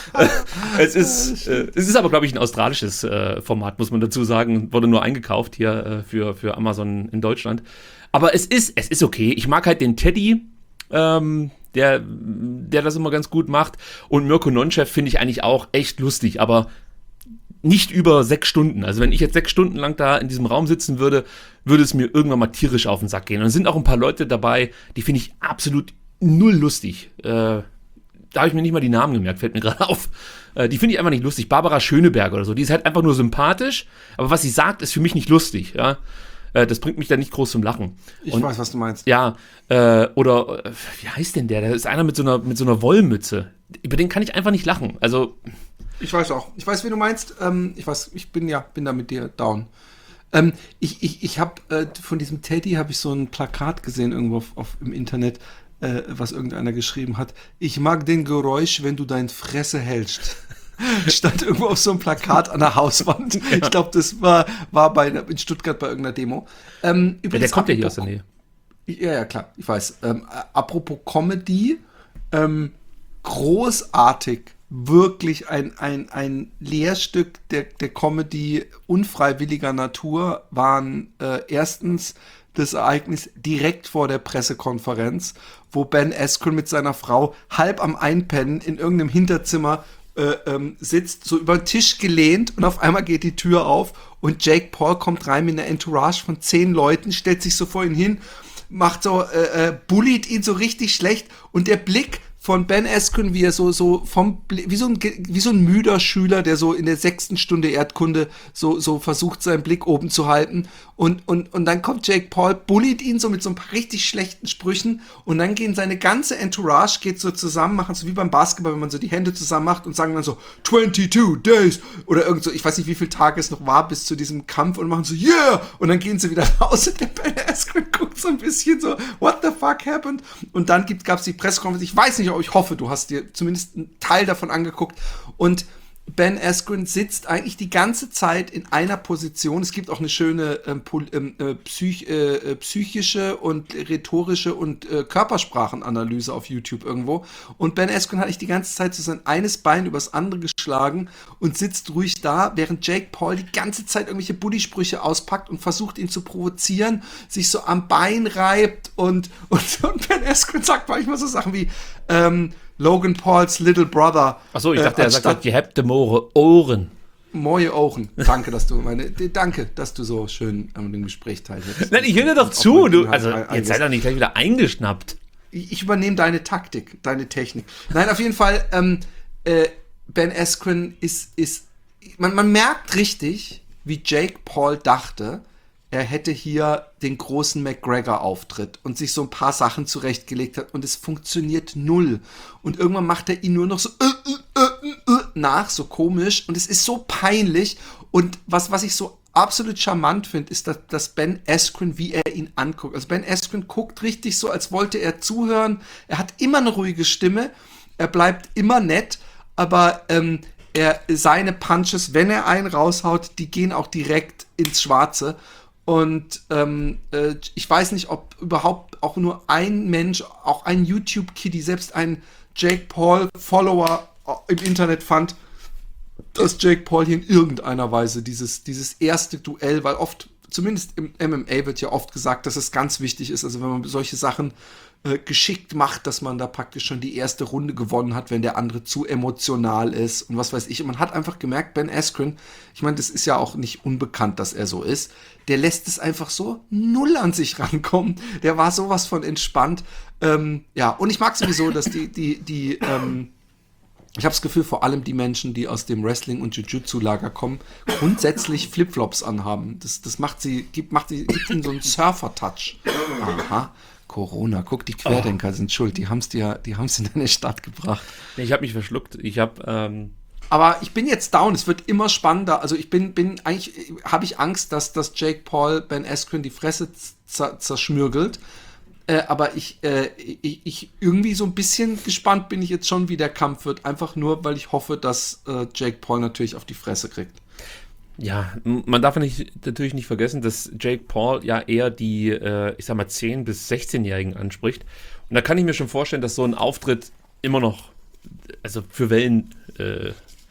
es ist, äh, es ist aber, glaube ich, ein australisches äh, Format, muss man dazu sagen, wurde nur eingekauft hier äh, für, für Amazon in Deutschland. Aber es ist, es ist okay. Ich mag halt den Teddy, ähm, der, der das immer ganz gut macht. Und Mirko Nonchef finde ich eigentlich auch echt lustig, aber nicht über sechs Stunden. Also wenn ich jetzt sechs Stunden lang da in diesem Raum sitzen würde, würde es mir irgendwann mal tierisch auf den Sack gehen. Und es sind auch ein paar Leute dabei, die finde ich absolut null lustig. Äh, da habe ich mir nicht mal die Namen gemerkt, fällt mir gerade auf. Äh, die finde ich einfach nicht lustig. Barbara Schöneberger oder so, die ist halt einfach nur sympathisch, aber was sie sagt, ist für mich nicht lustig, ja. Das bringt mich dann nicht groß zum Lachen. Ich Und, weiß, was du meinst. Ja, äh, oder, äh, wie heißt denn der? Da ist einer mit so einer, mit so einer Wollmütze. Über den kann ich einfach nicht lachen. Also, Ich weiß auch. Ich weiß, wie du meinst. Ähm, ich weiß, ich bin ja, bin da mit dir down. Ähm, ich ich, ich habe äh, von diesem Teddy habe ich so ein Plakat gesehen irgendwo auf, auf, im Internet, äh, was irgendeiner geschrieben hat. Ich mag den Geräusch, wenn du dein Fresse hältst. Stand irgendwo auf so einem Plakat an der Hauswand. Ich glaube, das war, war bei, in Stuttgart bei irgendeiner Demo. Ähm, ja, der kommt ja hier aus der Nähe. Ja, ja, klar, ich weiß. Ähm, apropos Comedy, ähm, großartig, wirklich ein, ein, ein Lehrstück der, der Comedy unfreiwilliger Natur waren äh, erstens das Ereignis direkt vor der Pressekonferenz, wo Ben Askren mit seiner Frau halb am Einpennen in irgendeinem Hinterzimmer Äh, ähm, sitzt, so über den Tisch gelehnt und auf einmal geht die Tür auf und Jake Paul kommt rein mit einer Entourage von zehn Leuten, stellt sich so vor ihn hin macht so, äh, äh, bullied ihn so richtig schlecht und der Blick von Ben Askren, wie er so, so vom, wie so ein, wie so ein müder Schüler, der so in der sechsten Stunde Erdkunde so, so versucht, seinen Blick oben zu halten. Und, und, und dann kommt Jake Paul, bullied ihn so mit so ein paar richtig schlechten Sprüchen und dann gehen seine ganze Entourage geht so zusammen, machen so wie beim Basketball, wenn man so die Hände zusammen macht und sagen dann so twenty-two days oder irgend so, ich weiß nicht, wie viele Tage es noch war bis zu diesem Kampf und machen so yeah und dann gehen sie wieder raus und der Ben Askren guckt so ein bisschen so what the fuck happened und dann gibt, gab's die Pressekonferenz, ich weiß nicht, aber ich hoffe, du hast dir zumindest einen Teil davon angeguckt und Ben Askren sitzt eigentlich die ganze Zeit in einer Position. Es gibt auch eine schöne ähm, äh, psych, äh, psychische und rhetorische und äh, Körpersprachenanalyse auf YouTube irgendwo. Und Ben Askren hat eigentlich die ganze Zeit so sein eines Bein übers andere geschlagen und sitzt ruhig da, während Jake Paul die ganze Zeit irgendwelche Buddhisprüche auspackt und versucht, ihn zu provozieren, sich so am Bein reibt und, und, und Ben Askren sagt manchmal so Sachen wie ähm, Logan Pauls Little Brother. Achso, ich dachte, äh, er sagt, ihr habt more Ohren. Moje Ohren. Danke, dass du meine, danke, dass du so schön an dem Gespräch teilnimmst. Nein, ich höre dir doch zu. Du, also, jetzt sei doch nicht gleich wieder eingeschnappt. Ich, ich übernehme deine Taktik, deine Technik. Nein, auf jeden Fall, ähm, äh, Ben Askren ist, ist, man, man merkt richtig, wie Jake Paul dachte, er hätte hier den großen McGregor-Auftritt und sich so ein paar Sachen zurechtgelegt hat und es funktioniert null. Und irgendwann macht er ihn nur noch so äh, äh, äh, äh, nach, so komisch und es ist so peinlich und was, was ich so absolut charmant finde, ist, dass, dass Ben Askren, wie er ihn anguckt. Also Ben Askren guckt richtig so, als wollte er zuhören. Er hat immer eine ruhige Stimme, er bleibt immer nett, aber ähm, er, seine Punches, wenn er einen raushaut, die gehen auch direkt ins Schwarze. Und ähm, äh, ich weiß nicht, ob überhaupt auch nur ein Mensch, auch ein YouTube-Kiddie, selbst ein Jake Paul-Follower im Internet fand, dass Jake Paul hier in irgendeiner Weise dieses, dieses erste Duell, weil oft, zumindest im M M A wird ja oft gesagt, dass es ganz wichtig ist, also wenn man solche Sachen äh, geschickt macht, dass man da praktisch schon die erste Runde gewonnen hat, wenn der andere zu emotional ist und was weiß ich. Und man hat einfach gemerkt, Ben Askren, ich meine, das ist ja auch nicht unbekannt, dass er so ist, der lässt es einfach so null an sich rankommen. Der war sowas von entspannt. Ähm, ja, und ich mag sowieso, dass die, die, die, ähm, ich habe das Gefühl, vor allem die Menschen, die aus dem Wrestling- und Jiu-Jitsu-Lager kommen, grundsätzlich Flipflops anhaben. Das, das macht sie, gibt, macht sie, gibt ihnen so einen Surfer-Touch. Aha. Corona, guck, die Querdenker oh. sind schuld, die haben es dir, die haben es in deine Stadt gebracht. Nee, ich habe mich verschluckt. Ich habe ähm Aber ich bin jetzt down, es wird immer spannender. Also ich bin, bin eigentlich, habe ich Angst, dass, dass Jake Paul Ben Askren die Fresse z- zerschmürgelt. Äh, aber ich, äh, ich, ich irgendwie so ein bisschen gespannt bin ich jetzt schon, wie der Kampf wird. Einfach nur, weil ich hoffe, dass äh, Jake Paul natürlich auf die Fresse kriegt. Ja, man darf nicht, natürlich nicht vergessen, dass Jake Paul ja eher die, äh, ich sag mal, zehn- bis sechzehnjährigen anspricht. Und da kann ich mir schon vorstellen, dass so ein Auftritt immer noch, also für Wellen, äh,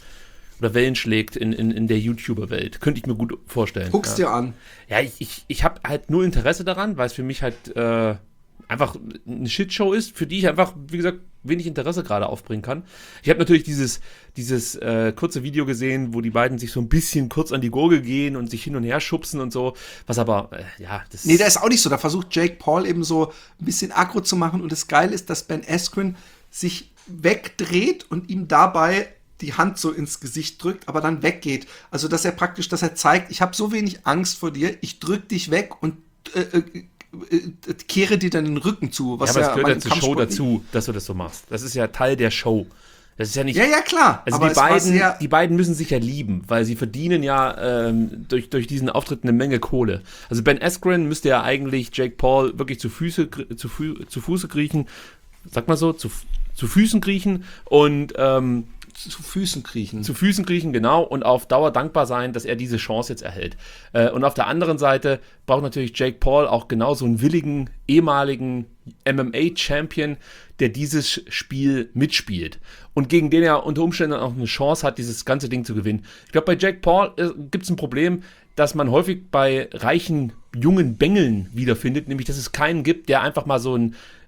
oder Wellen schlägt in, in, in der YouTuber-Welt. Könnte ich mir gut vorstellen. Guck's ja. dir an. Ja, ich, ich, ich habe halt null Interesse daran, weil es für mich halt äh, einfach eine Shitshow ist, für die ich einfach, wie gesagt, wenig Interesse gerade aufbringen kann. Ich habe natürlich dieses, dieses äh, kurze Video gesehen, wo die beiden sich so ein bisschen kurz an die Gurgel gehen und sich hin und her schubsen und so, was aber, äh, ja, das... Nee, der ist auch nicht so. Da versucht Jake Paul eben so ein bisschen aggro zu machen und das Geile ist, dass Ben Askren sich wegdreht und ihm dabei die Hand so ins Gesicht drückt, aber dann weggeht. Also, dass er praktisch, dass er zeigt, ich habe so wenig Angst vor dir, ich drück dich weg und äh, äh, äh, kehre dir dann den Rücken zu. Was ja, aber es ja gehört ja zur Show dazu, dass du das so machst. Das ist ja Teil der Show. Das ist ja nicht... Ja, ja, klar. Also aber die beiden, sehr, die beiden müssen sich ja lieben, weil sie verdienen ja ähm, durch, durch diesen Auftritt eine Menge Kohle. Also Ben Askren müsste ja eigentlich Jake Paul wirklich zu Füße, zu, Fü- zu Fuße kriechen, sag mal so, zu, zu Füßen kriechen und ähm, zu Füßen kriechen. Zu Füßen kriechen, genau, und auf Dauer dankbar sein, dass er diese Chance jetzt erhält. Äh, und auf der anderen Seite braucht natürlich Jake Paul auch genauso einen willigen, ehemaligen M M A-Champion, der dieses Spiel mitspielt. Und gegen den er unter Umständen auch eine Chance hat, dieses ganze Ding zu gewinnen. Ich glaube, bei Jake Paul äh, gibt es ein Problem, das man häufig bei reichen, jungen Bengeln wiederfindet, nämlich, dass es keinen gibt, der einfach mal so ein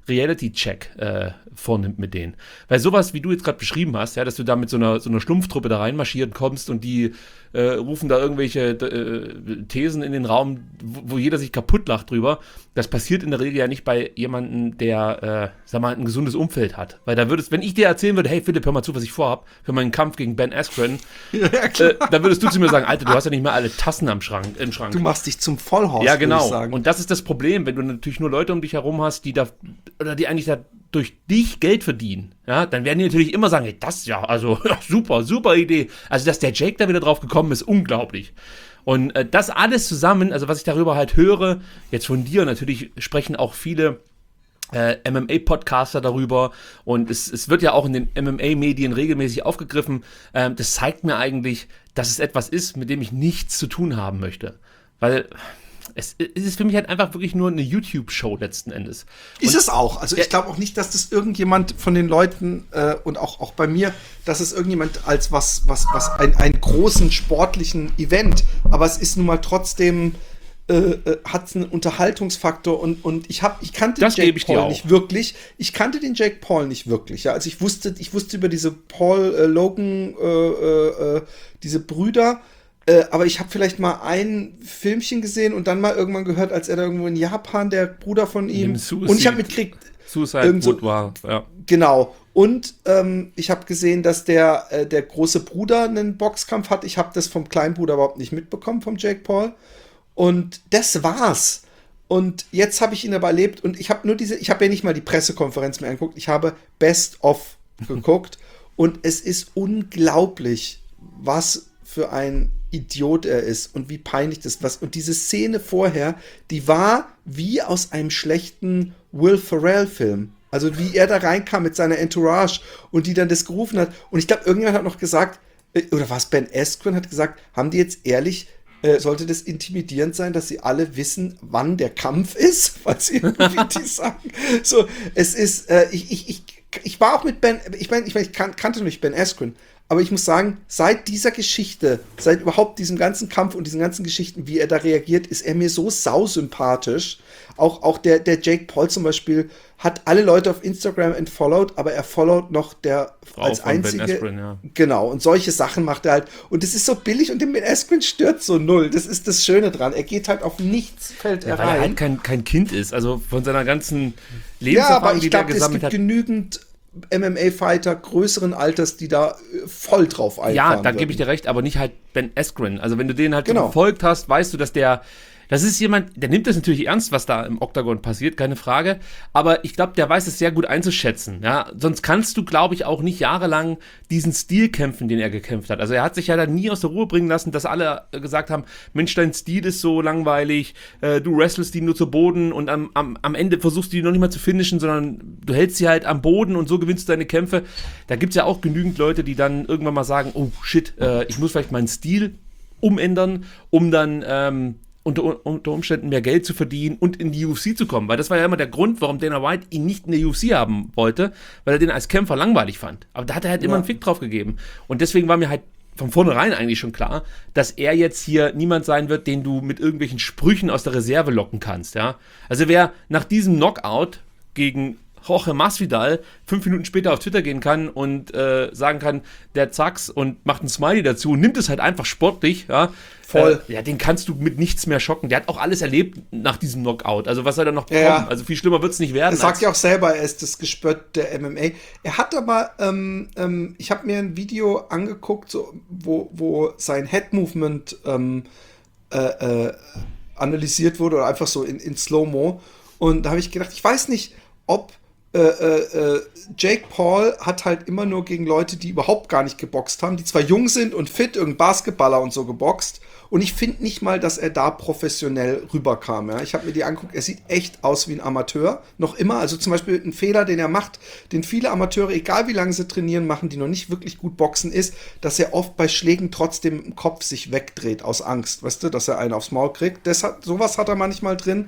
Reality-Check äh, vornimmt mit denen. Weil sowas, wie du jetzt gerade beschrieben hast, ja, dass du da mit so einer, so einer Schlumpftruppe da reinmarschieren kommst und die äh, rufen da irgendwelche äh, Thesen in den Raum, wo, wo jeder sich kaputt lacht drüber. Das passiert in der Regel ja nicht bei jemandem, der, äh, sag mal, ein gesundes Umfeld hat. Weil da würdest, wenn ich dir erzählen würde, hey Philipp, hör mal zu, was ich vorhab, für meinen Kampf gegen Ben Askren, ja, äh, dann würdest du zu mir sagen, Alter, du hast ja nicht mehr alle Tassen am Schrank, im Schrank. Du machst dich zum Vollhorst, ja, genau. würde ich sagen. Und das ist das Problem, wenn du natürlich nur Leute um dich herum hast, die da, oder die eigentlich da durch dich Geld verdienen, ja, dann werden die natürlich immer sagen, hey, das ja, also super, super Idee. Also, dass der Jake da wieder drauf gekommen ist, unglaublich. Und äh, das alles zusammen, also was ich darüber halt höre, jetzt von dir, natürlich sprechen auch viele äh, M M A-Podcaster darüber und es, es wird ja auch in den M M A-Medien regelmäßig aufgegriffen. Ähm, das zeigt mir eigentlich, dass es etwas ist, mit dem ich nichts zu tun haben möchte. Weil es, es ist für mich halt einfach wirklich nur eine YouTube-Show letzten Endes. Und ist es auch. Also ich glaube auch nicht, dass das irgendjemand von den Leuten äh, und auch, auch bei mir, dass es irgendjemand als was, was, was ein, einen großen sportlichen Event, aber es ist nun mal trotzdem, äh, äh, hat einen Unterhaltungsfaktor und, und ich hab, ich kannte das Jake ich Paul nicht wirklich. Ich kannte den Jake Paul nicht wirklich. Ja, also ich wusste, ich wusste über diese Paul äh, Logan, äh, äh, diese Brüder. Äh, aber ich habe vielleicht mal ein Filmchen gesehen und dann mal irgendwann gehört, als er da irgendwo in Japan, der Bruder von ihm. Und ich habe mitgekriegt. Suicide so, war, ja. Genau. Und ähm, ich habe gesehen, dass der, äh, der große Bruder einen Boxkampf hat. Ich habe das vom kleinen Bruder überhaupt nicht mitbekommen, vom Jake Paul. Und das war's. Und jetzt habe ich ihn aber erlebt und ich habe nur diese, ich habe ja nicht mal die Pressekonferenz mehr angeguckt. Ich habe Best of geguckt und es ist unglaublich, was für ein Idiot er ist und wie peinlich das was. Und diese Szene vorher, die war wie aus einem schlechten Will Ferrell-Film. Also wie er da reinkam mit seiner Entourage und die dann das gerufen hat. Und ich glaube, irgendjemand hat noch gesagt, oder war es Ben Askren, hat gesagt, haben die jetzt ehrlich, äh, sollte das intimidierend sein, dass sie alle wissen, wann der Kampf ist? Weil sie irgendwie die sagen. So, es ist, äh, ich, ich, ich, ich war auch mit Ben, ich meine, ich, mein, ich kan- kannte nicht Ben Askren, aber ich muss sagen, seit dieser Geschichte, seit überhaupt diesem ganzen Kampf und diesen ganzen Geschichten, wie er da reagiert, ist er mir so sausympathisch. Auch, auch der, der Jake Paul zum Beispiel hat alle Leute auf Instagram entfollowed, aber er followt noch der Frau als von einzige. Ben Askren, ja. Genau, und solche Sachen macht er halt. Und das ist so billig und den Ben Askren stört so null. Das ist das Schöne dran. Er geht halt auf nichts, fällt ja, er weil rein. er halt kein, kein Kind ist, also von seiner ganzen Ja, Lebenserfahrung, aber ich die der glaube, es gesammelt gibt hat. genügend M M A-Fighter größeren Alters, die da äh, voll drauf einfahren. Ja, da würden. gebe ich dir recht, aber nicht halt Ben Askren. Also wenn du den halt Genau. verfolgt hast, weißt du, dass der, das ist jemand, der nimmt das natürlich ernst, was da im Oktagon passiert, keine Frage. Aber ich glaube, der weiß es sehr gut einzuschätzen. Ja? Sonst kannst du, glaube ich, auch nicht jahrelang diesen Stil kämpfen, den er gekämpft hat. Also er hat sich ja da nie aus der Ruhe bringen lassen, dass alle gesagt haben, Mensch, dein Stil ist so langweilig, äh, du wrestlest die nur zu Boden und am, am, am Ende versuchst du die noch nicht mal zu finishen, sondern du hältst sie halt am Boden und so gewinnst du deine Kämpfe. Da gibt es ja auch genügend Leute, die dann irgendwann mal sagen, oh shit, äh, ich muss vielleicht meinen Stil umändern, um dann ähm, Unter, unter Umständen mehr Geld zu verdienen und in die U F C zu kommen. Weil das war ja immer der Grund, warum Dana White ihn nicht in der U F C haben wollte, weil er den als Kämpfer langweilig fand. Aber da hat er halt immer Ja. einen Fick drauf gegeben. Und deswegen war mir halt von vornherein eigentlich schon klar, dass er jetzt hier niemand sein wird, den du mit irgendwelchen Sprüchen aus der Reserve locken kannst. Ja? Also wer nach diesem Knockout gegen Jorge Masvidal fünf Minuten später auf Twitter gehen kann und äh, sagen kann, der Zacks und macht ein Smiley dazu und nimmt es halt einfach sportlich, ja. Voll. Äh, ja, den kannst du mit nichts mehr schocken. Der hat auch alles erlebt nach diesem Knockout. Also was soll da noch bekommen? Ja. Also viel schlimmer wird es nicht werden. Er sagt als- ja auch selber, er ist das Gespött der M M A. Er hat aber, ähm, ähm, ich habe mir ein Video angeguckt, so, wo, wo sein Head-Movement ähm, äh, äh, analysiert wurde oder einfach so in, in Slow-Mo. Und da habe ich gedacht, ich weiß nicht, ob äh, äh, Jake Paul hat halt immer nur gegen Leute, die überhaupt gar nicht geboxt haben, die zwar jung sind und fit, irgendein Basketballer und so geboxt. Und ich finde nicht mal, dass er da professionell rüberkam. Ja? Ich habe mir die angeguckt, er sieht echt aus wie ein Amateur. Noch immer, also zum Beispiel ein Fehler, den er macht, den viele Amateure, egal wie lange sie trainieren, machen, die noch nicht wirklich gut boxen, ist, dass er oft bei Schlägen trotzdem im Kopf sich wegdreht aus Angst. Weißt du, dass er einen aufs Maul kriegt. Das hat, sowas hat er manchmal drin.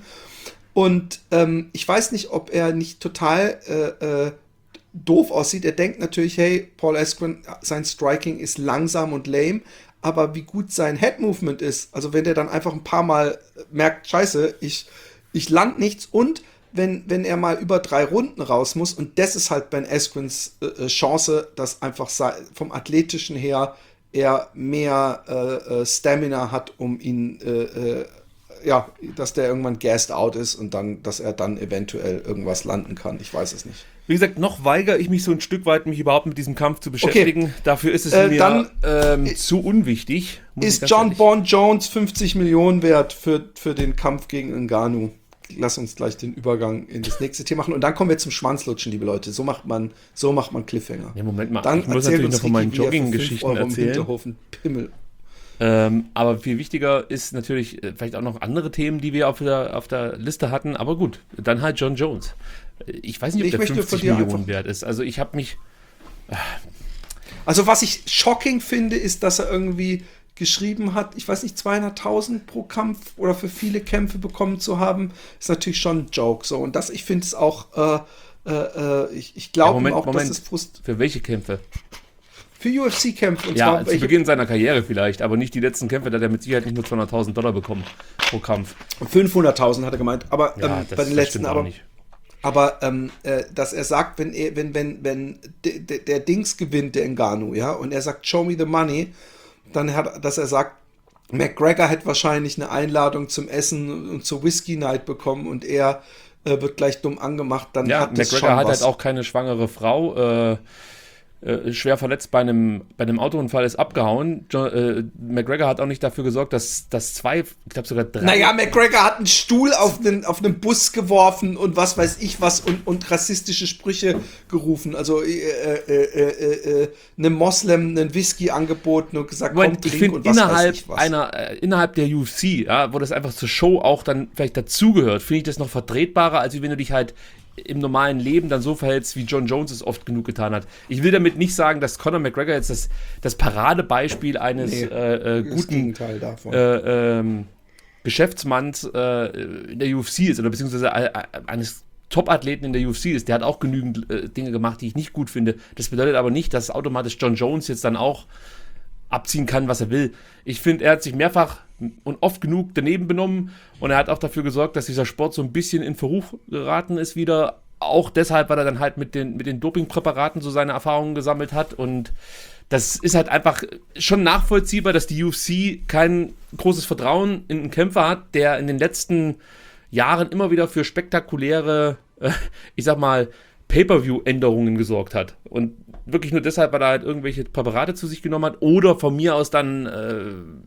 Und ähm, ich weiß nicht, ob er nicht total äh, äh, doof aussieht. Er denkt natürlich, hey, Paul Askren, sein Striking ist langsam und lame, aber wie gut sein Head-Movement ist, also wenn der dann einfach ein paar Mal merkt, scheiße, ich, ich land nichts und wenn, wenn er mal über drei Runden raus muss, und das ist halt Ben Askrens äh, Chance, dass einfach vom Athletischen her er mehr äh, Stamina hat, um ihn, äh, äh, ja, dass der irgendwann gassed out ist und dann, dass er dann eventuell irgendwas landen kann. Ich weiß es nicht. Wie gesagt, noch weigere ich mich so ein Stück weit, mich überhaupt mit diesem Kampf zu beschäftigen. Okay. Dafür ist es äh, mir dann, ähm, äh, zu unwichtig. Ist John Bon Jones fünfzig Millionen wert für, für den Kampf gegen Ngannou? Lass uns gleich den Übergang in das nächste Thema machen. Und dann kommen wir zum Schwanzlutschen, liebe Leute. So macht man, so macht man Cliffhanger. Ja, Moment mal. Dann ich muss natürlich noch von meinen Jogging-Geschichten erzählen. Pimmel. Ähm, aber viel wichtiger ist natürlich äh, vielleicht auch noch andere Themen, die wir auf der, auf der Liste hatten. Aber gut, dann halt John Jones. Ich weiß nicht, ob ich der fünfzig Millionen wert ist. Also ich habe mich... Äh, also was ich shocking finde, ist, dass er irgendwie geschrieben hat, ich weiß nicht, zweihunderttausend pro Kampf oder für viele Kämpfe bekommen zu haben, ist natürlich schon ein Joke. So. Und das, ich finde es auch, äh, äh, ich, ich glaube ja, auch, Moment. dass es Frust... Für welche Kämpfe? Für U F C-Kämpfe. Ja, zu Beginn seiner Karriere vielleicht, aber nicht die letzten Kämpfe, da hat er mit Sicherheit nicht nur zweihunderttausend Dollar bekommen pro Kampf. fünfhunderttausend hat er gemeint, aber ja, ähm, das, bei den letzten, aber, nicht. aber ähm, äh, dass er sagt, wenn er, wenn, wenn, wenn de, de, der Dings gewinnt, der Ngannou, ja, und er sagt, show me the money, dann hat, dass er sagt, McGregor hätte wahrscheinlich eine Einladung zum Essen und zur Whisky Night bekommen und er äh, wird gleich dumm angemacht, dann ja, hat das McGregor schon hat was. halt auch keine schwangere Frau, äh, äh, schwer verletzt bei einem, bei einem Autounfall, ist abgehauen. John, äh, McGregor hat auch nicht dafür gesorgt, dass, dass zwei, ich glaube sogar drei... Naja, McGregor hat einen Stuhl auf einen, auf einen Bus geworfen und was weiß ich was und, und rassistische Sprüche gerufen. Also äh, äh, äh, äh, einem Moslem einen Whisky angeboten und gesagt, Moment, komm, trink ich find, und was innerhalb weiß ich was. Einer, äh, innerhalb der U F C, ja, wo das einfach zur Show auch dann vielleicht dazugehört, finde ich das noch vertretbarer, als wenn du dich halt im normalen Leben dann so verhältst, wie John Jones es oft genug getan hat. Ich will damit nicht sagen, dass Conor McGregor jetzt das, das Paradebeispiel eines nee, äh, äh, guten äh, ähm, Geschäftsmanns äh, in der U F C ist oder beziehungsweise äh, eines Top-Athleten in der U F C ist. Der hat auch genügend äh, Dinge gemacht, die ich nicht gut finde. Das bedeutet aber nicht, dass automatisch John Jones jetzt dann auch abziehen kann, was er will. Ich finde, er hat sich mehrfach und oft genug daneben benommen und er hat auch dafür gesorgt, dass dieser Sport so ein bisschen in Verruf geraten ist wieder. Auch deshalb, weil er dann halt mit den, mit den Dopingpräparaten so seine Erfahrungen gesammelt hat und das ist halt einfach schon nachvollziehbar, dass die U F C kein großes Vertrauen in einen Kämpfer hat, der in den letzten Jahren immer wieder für spektakuläre, äh, ich sag mal, Pay-Per-View-Änderungen gesorgt hat. Und wirklich nur deshalb, weil er halt irgendwelche Präparate zu sich genommen hat oder von mir aus dann äh,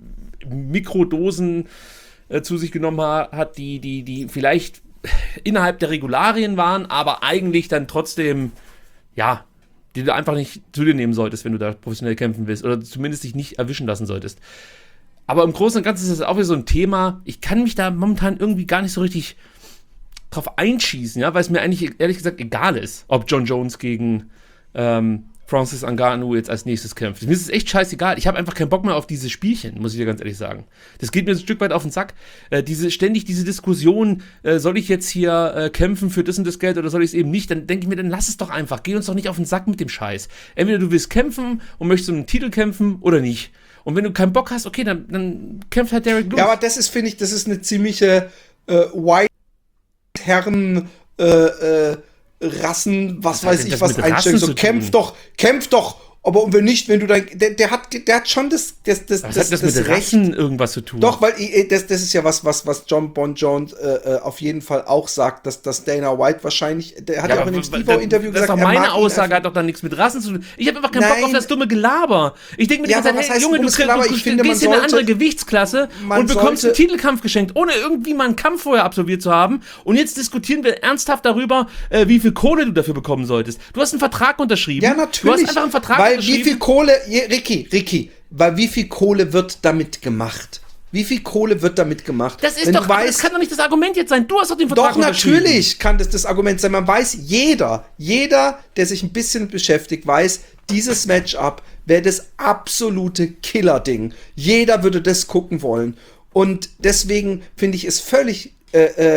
Mikrodosen äh, zu sich genommen ha- hat, die, die, die vielleicht innerhalb der Regularien waren, aber eigentlich dann trotzdem, ja, die du einfach nicht zu dir nehmen solltest, wenn du da professionell kämpfen willst oder zumindest dich nicht erwischen lassen solltest. Aber im Großen und Ganzen ist das auch wieder so ein Thema, ich kann mich da momentan irgendwie gar nicht so richtig drauf einschießen, ja, weil es mir eigentlich ehrlich gesagt egal ist, ob John Jones gegen ähm, Francis Ngannou jetzt als nächstes kämpft. Mir ist es echt scheißegal. Ich habe einfach keinen Bock mehr auf diese Spielchen, muss ich dir ganz ehrlich sagen. Das geht mir ein Stück weit auf den Sack. Äh, diese, ständig diese Diskussion, äh, soll ich jetzt hier äh, kämpfen für das und das Geld oder soll ich es eben nicht? Dann denke ich mir, dann lass es doch einfach. Geh uns doch nicht auf den Sack mit dem Scheiß. Entweder du willst kämpfen und möchtest um einen Titel kämpfen oder nicht. Und wenn du keinen Bock hast, okay, dann, dann kämpft halt Derek Lewis. Ja, aber das ist, finde ich, das ist eine ziemliche äh, White Herren äh, äh, Rassen, was, was weiß ich, was Einstellung. So, kämpf doch, kämpf doch, aber wenn nicht, wenn du dann, der, der hat, der hat schon das, das, das, was das, hat das, das mit Recht, Rassen irgendwas zu tun? Doch, weil das, das ist ja was, was, was John Bon Jones äh, auf jeden Fall auch sagt, dass, dass Dana White wahrscheinlich, der hat ja, ja auch in dem Steve-O-Interview gesagt, das ist doch meine Aussage, hat doch dann nichts mit Rassen zu tun. Ich habe einfach keinen Nein. Bock auf das dumme Gelaber. Ich denke mir die ja, ganze Zeit, hey, Junge, du, du, Gelaber? du, ich du finde, gehst in eine andere Gewichtsklasse und bekommst einen Titelkampf geschenkt, ohne irgendwie mal einen Kampf vorher absolviert zu haben. Und jetzt diskutieren wir ernsthaft darüber, äh, wie viel Kohle du dafür bekommen solltest. Du hast einen Vertrag unterschrieben. Ja, natürlich. Du hast einfach einen Vertrag weil unterschrieben. Wie viel Kohle, Ricky, Ricky, weil wie viel Kohle wird damit gemacht? Wie viel Kohle wird damit gemacht? Das ist Wenn doch, weißt, das kann doch nicht das Argument jetzt sein. Du hast doch den Vertrag unterschrieben. Doch, natürlich kann das das Argument sein. Man weiß, jeder, jeder, der sich ein bisschen beschäftigt, weiß, dieses Matchup wäre das absolute Killer-Ding. Jeder würde das gucken wollen. Und deswegen finde ich es völlig, äh, äh,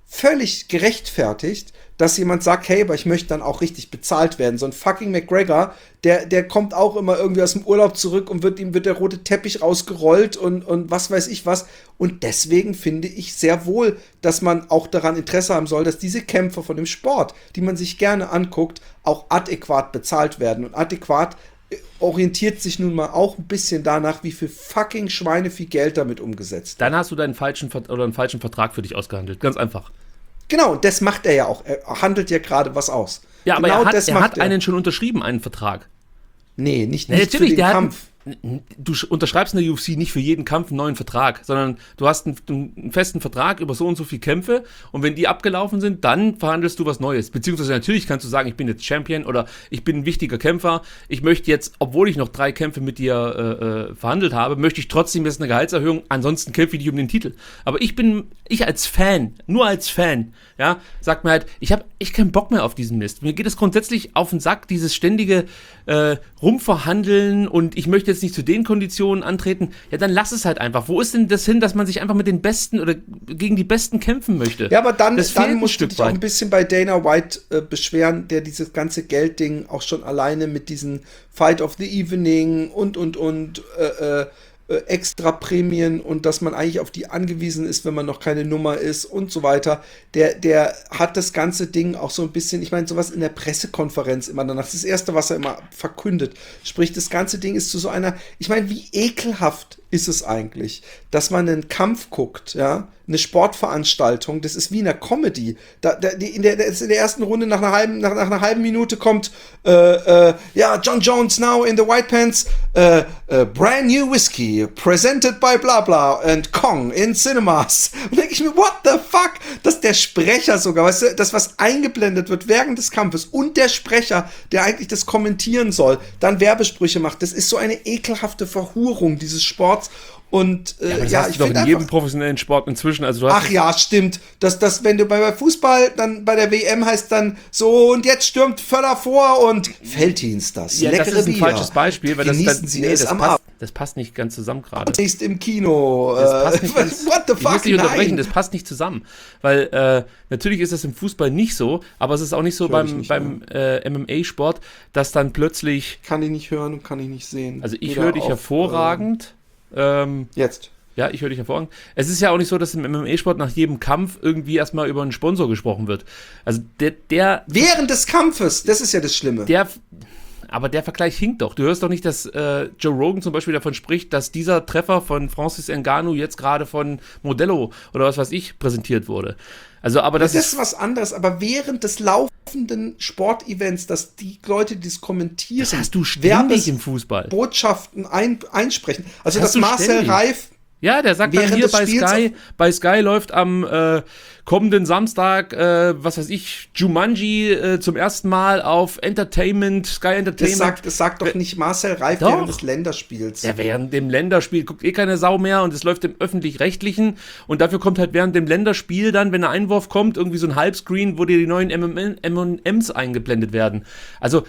völlig gerechtfertigt, dass jemand sagt, hey, aber ich möchte dann auch richtig bezahlt werden. So ein fucking McGregor, der, der kommt auch immer irgendwie aus dem Urlaub zurück und wird ihm wird der rote Teppich rausgerollt und, und was weiß ich was. Und deswegen finde ich sehr wohl, dass man auch daran Interesse haben soll, dass diese Kämpfer von dem Sport, die man sich gerne anguckt, auch adäquat bezahlt werden. Und adäquat orientiert sich nun mal auch ein bisschen danach, wie viel fucking Schweine viel Geld damit umgesetzt wird. Dann hast du deinen falschen oder einen falschen Vertrag für dich ausgehandelt. Ganz einfach. Genau, und das macht er ja auch. Er handelt ja gerade was aus. Ja, aber genau er hat, das er macht hat er. einen schon unterschrieben, einen Vertrag. Nee, nicht, Ja, nicht für den der Kampf. Hat, du unterschreibst in der U F C nicht für jeden Kampf einen neuen Vertrag, sondern du hast einen, einen festen Vertrag über so und so viele Kämpfe und wenn die abgelaufen sind, dann verhandelst du was Neues. Beziehungsweise natürlich kannst du sagen, ich bin jetzt Champion oder ich bin ein wichtiger Kämpfer. Ich möchte jetzt, obwohl ich noch drei Kämpfe mit dir äh, verhandelt habe, möchte ich trotzdem jetzt eine Gehaltserhöhung. Ansonsten kämpfe ich nicht um den Titel. Aber ich bin, ich als Fan, nur als Fan, ja, sag mir halt, ich habe echt keinen Bock mehr auf diesen Mist. Mir geht es grundsätzlich auf den Sack, dieses ständige äh, Rumverhandeln und ich möchte jetzt nicht zu den Konditionen antreten. Ja, dann lass es halt einfach. Wo ist denn das hin, dass man sich einfach mit den Besten oder gegen die Besten kämpfen möchte? Ja, aber dann, das dann ein musst du Stück dich auch weit. ein bisschen bei Dana White äh, beschweren, der dieses ganze Geldding auch schon alleine mit diesen Fight of the Evening und, und, und äh, äh, extra Prämien und dass man eigentlich auf die angewiesen ist, wenn man noch keine Nummer ist und so weiter. Der, der hat das ganze Ding auch so ein bisschen, ich meine, sowas in der Pressekonferenz immer danach. Das ist das Erste, was er immer verkündet. Sprich, das ganze Ding ist zu so einer, ich meine, wie ekelhaft ist es eigentlich, dass man einen Kampf guckt, ja, eine Sportveranstaltung, das ist wie in einer Comedy. Da, da, die, in, der, in der ersten Runde nach einer halben, nach, nach einer halben Minute kommt, äh, äh, ja, John Jones now in the White Pants, äh, äh, brand new whiskey, presented by bla bla and Kong in cinemas. Und denke ich mir, what the fuck? Dass der Sprecher sogar, weißt du, das, was eingeblendet wird während des Kampfes und der Sprecher, der eigentlich das kommentieren soll, dann Werbesprüche macht, das ist so eine ekelhafte Verhurung dieses Sports. Und äh, Ja, aber das ja, hast ich du doch finde in jedem einfach, professionellen Sport inzwischen. Also du hast ach ja, stimmt. Dass das, wenn du bei, bei Fußball dann bei der W M heißt dann so und jetzt stürmt Völler vor und Felddienst das. ja, das leckere ist ein Bier. falsches Beispiel, weil das, Genießen dann, Sie nee, es das, am passt, Abend. das passt nicht ganz zusammen gerade. Nächst im Kino. Das Äh, passt nicht ganz, what the ich muss fuck? dich unterbrechen, Nein. das passt nicht zusammen. Weil äh, natürlich ist das im Fußball nicht so, aber es ist auch nicht so Ich hör dich beim, nicht, beim äh, M M A-Sport, dass dann plötzlich, Kann ich nicht hören und kann ich nicht sehen. also ich Weder höre dich auf, hervorragend. Ähm, Äh, jetzt. ja, ich höre dich hervorragend. Es ist ja auch nicht so, dass im M M A-Sport nach jedem Kampf irgendwie erstmal über einen Sponsor gesprochen wird. Also der, der, Während des Kampfes, das ist ja das Schlimme. der aber der Vergleich hinkt doch. Du hörst doch nicht, dass äh, Joe Rogan zum Beispiel davon spricht, dass dieser Treffer von Francis Ngannou jetzt gerade von Modelo oder was weiß ich präsentiert wurde. Also, aber das, Das ist ist was anderes, aber während des laufenden Sportevents, dass die Leute, die es kommentieren, das hast du ständig im Fußball. Botschaften ein, einsprechen. Also, Das hast dass du Marcel ständig. Reif Ja, der sagt dann Während hier des bei Spiels Sky, bei Sky läuft am äh, kommenden Samstag, äh, was weiß ich, Jumanji äh, zum ersten Mal auf Entertainment, Sky Das Entertainment. sagt, das sagt doch nicht Marcel Reif Doch. während des Länderspiels. Ja, während dem Länderspiel guckt eh keine Sau mehr und es läuft im Öffentlich-Rechtlichen und dafür kommt halt während dem Länderspiel dann, wenn ein Einwurf kommt, irgendwie so ein Halbscreen, wo dir die neuen M und M's eingeblendet werden. Also,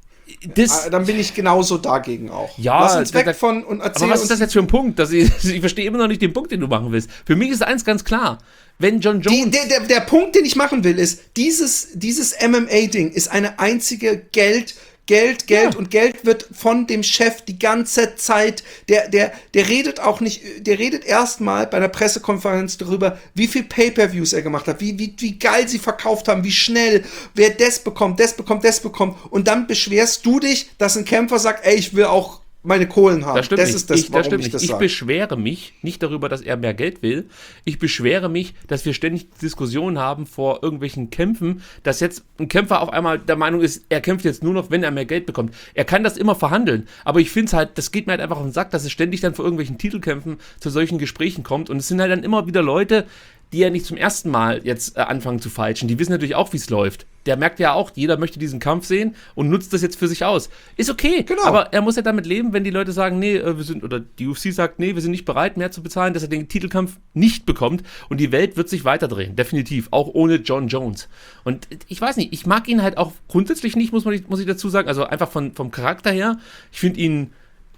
das... Ah, dann bin ich genauso dagegen auch. Ja, Lass uns da- weg da- von und erzähl Aber was uns ist das jetzt für ein Punkt? Dass ich, ich verstehe immer noch nicht den Punkt, den du machen willst. Für mich ist eins ganz klar. Wenn John Die, Jones... der, der, der Punkt, den ich machen will, ist, dieses, dieses M M A-Ding ist eine einzige Geld, Geld, Geld Ja. und Geld wird von dem Chef die ganze Zeit, der, der, der redet auch nicht, der redet erstmal bei einer Pressekonferenz darüber, wie viel Pay-Per-Views er gemacht hat, wie, wie, wie geil sie verkauft haben, wie schnell, wer das bekommt, das bekommt, das bekommt und dann beschwerst du dich, dass ein Kämpfer sagt, ey, ich will auch meine Kohlen haben. Das stimmt das nicht. ist das, ich, warum das stimmt ich nicht. das Ich sage. beschwere mich nicht darüber, dass er mehr Geld will. Ich beschwere mich, dass wir ständig Diskussionen haben vor irgendwelchen Kämpfen, dass jetzt ein Kämpfer auf einmal der Meinung ist, er kämpft jetzt nur noch, wenn er mehr Geld bekommt. Er kann das immer verhandeln, aber ich finde es halt, das geht mir halt einfach auf den Sack, dass es ständig dann vor irgendwelchen Titelkämpfen zu solchen Gesprächen kommt und es sind halt dann immer wieder Leute, die ja nicht zum ersten Mal jetzt äh, anfangen zu feilschen. Die wissen natürlich auch, wie es läuft. Der merkt ja auch, jeder möchte diesen Kampf sehen und nutzt das jetzt für sich aus. Ist okay, Genau. aber er muss ja damit leben, wenn die Leute sagen, nee, äh, wir sind, oder die U F C sagt, nee, wir sind nicht bereit, mehr zu bezahlen, dass er den Titelkampf nicht bekommt und die Welt wird sich weiterdrehen, definitiv, auch ohne John Jones. Und ich weiß nicht, ich mag ihn halt auch grundsätzlich nicht, muss man muss ich dazu sagen, also einfach von, vom Charakter her. Ich finde ihn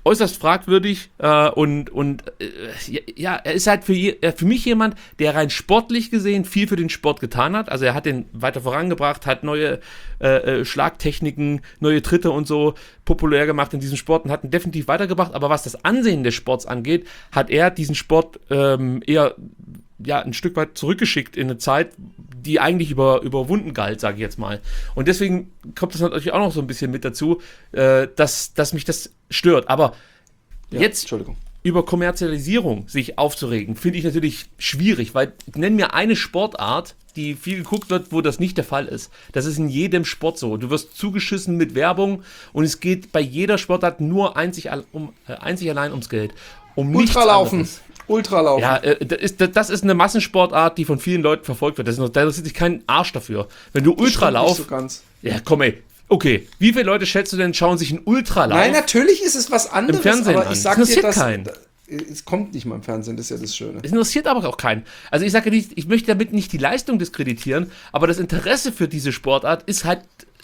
äußerst fragwürdig äh, und, und äh, ja, er ist halt für, je, für mich jemand, der rein sportlich gesehen viel für den Sport getan hat. Also er hat den weiter vorangebracht, hat neue äh, Schlagtechniken, neue Tritte und so populär gemacht in diesem Sport und hat ihn definitiv weitergebracht. Aber was das Ansehen des Sports angeht, hat er diesen Sport ähm, eher ja, ein Stück weit zurückgeschickt in eine Zeit, die eigentlich über, überwunden galt, sage ich jetzt mal. Und deswegen kommt das natürlich auch noch so ein bisschen mit dazu, äh, dass, dass mich das stört. Aber ja, jetzt über Kommerzialisierung sich aufzuregen, finde ich natürlich schwierig, weil nenn mir eine Sportart, die viel geguckt wird, wo das nicht der Fall ist. Das ist in jedem Sport so. Du wirst zugeschissen mit Werbung und es geht bei jeder Sportart nur einzig, um, äh, einzig allein ums Geld. Um Ultralaufen. Ultralaufen. Ja, äh, das, ist, das ist eine Massensportart, die von vielen Leuten verfolgt wird. Das ist noch, da interessiert sich kein Arsch dafür. Wenn du Ultralauf... So ganz. Ja, komm ey. Okay, wie viele Leute schätzt du denn, schauen sich einen Ultralauf Nein, natürlich ist es was anderes, im Fernsehen aber an? ich sag Das interessiert dir, dass, keinen. Es kommt nicht mal im Fernsehen, das ist ja das Schöne. Es interessiert aber auch keinen. Also ich sage nicht, ich möchte damit nicht die Leistung diskreditieren, aber das Interesse für diese Sportart ist halt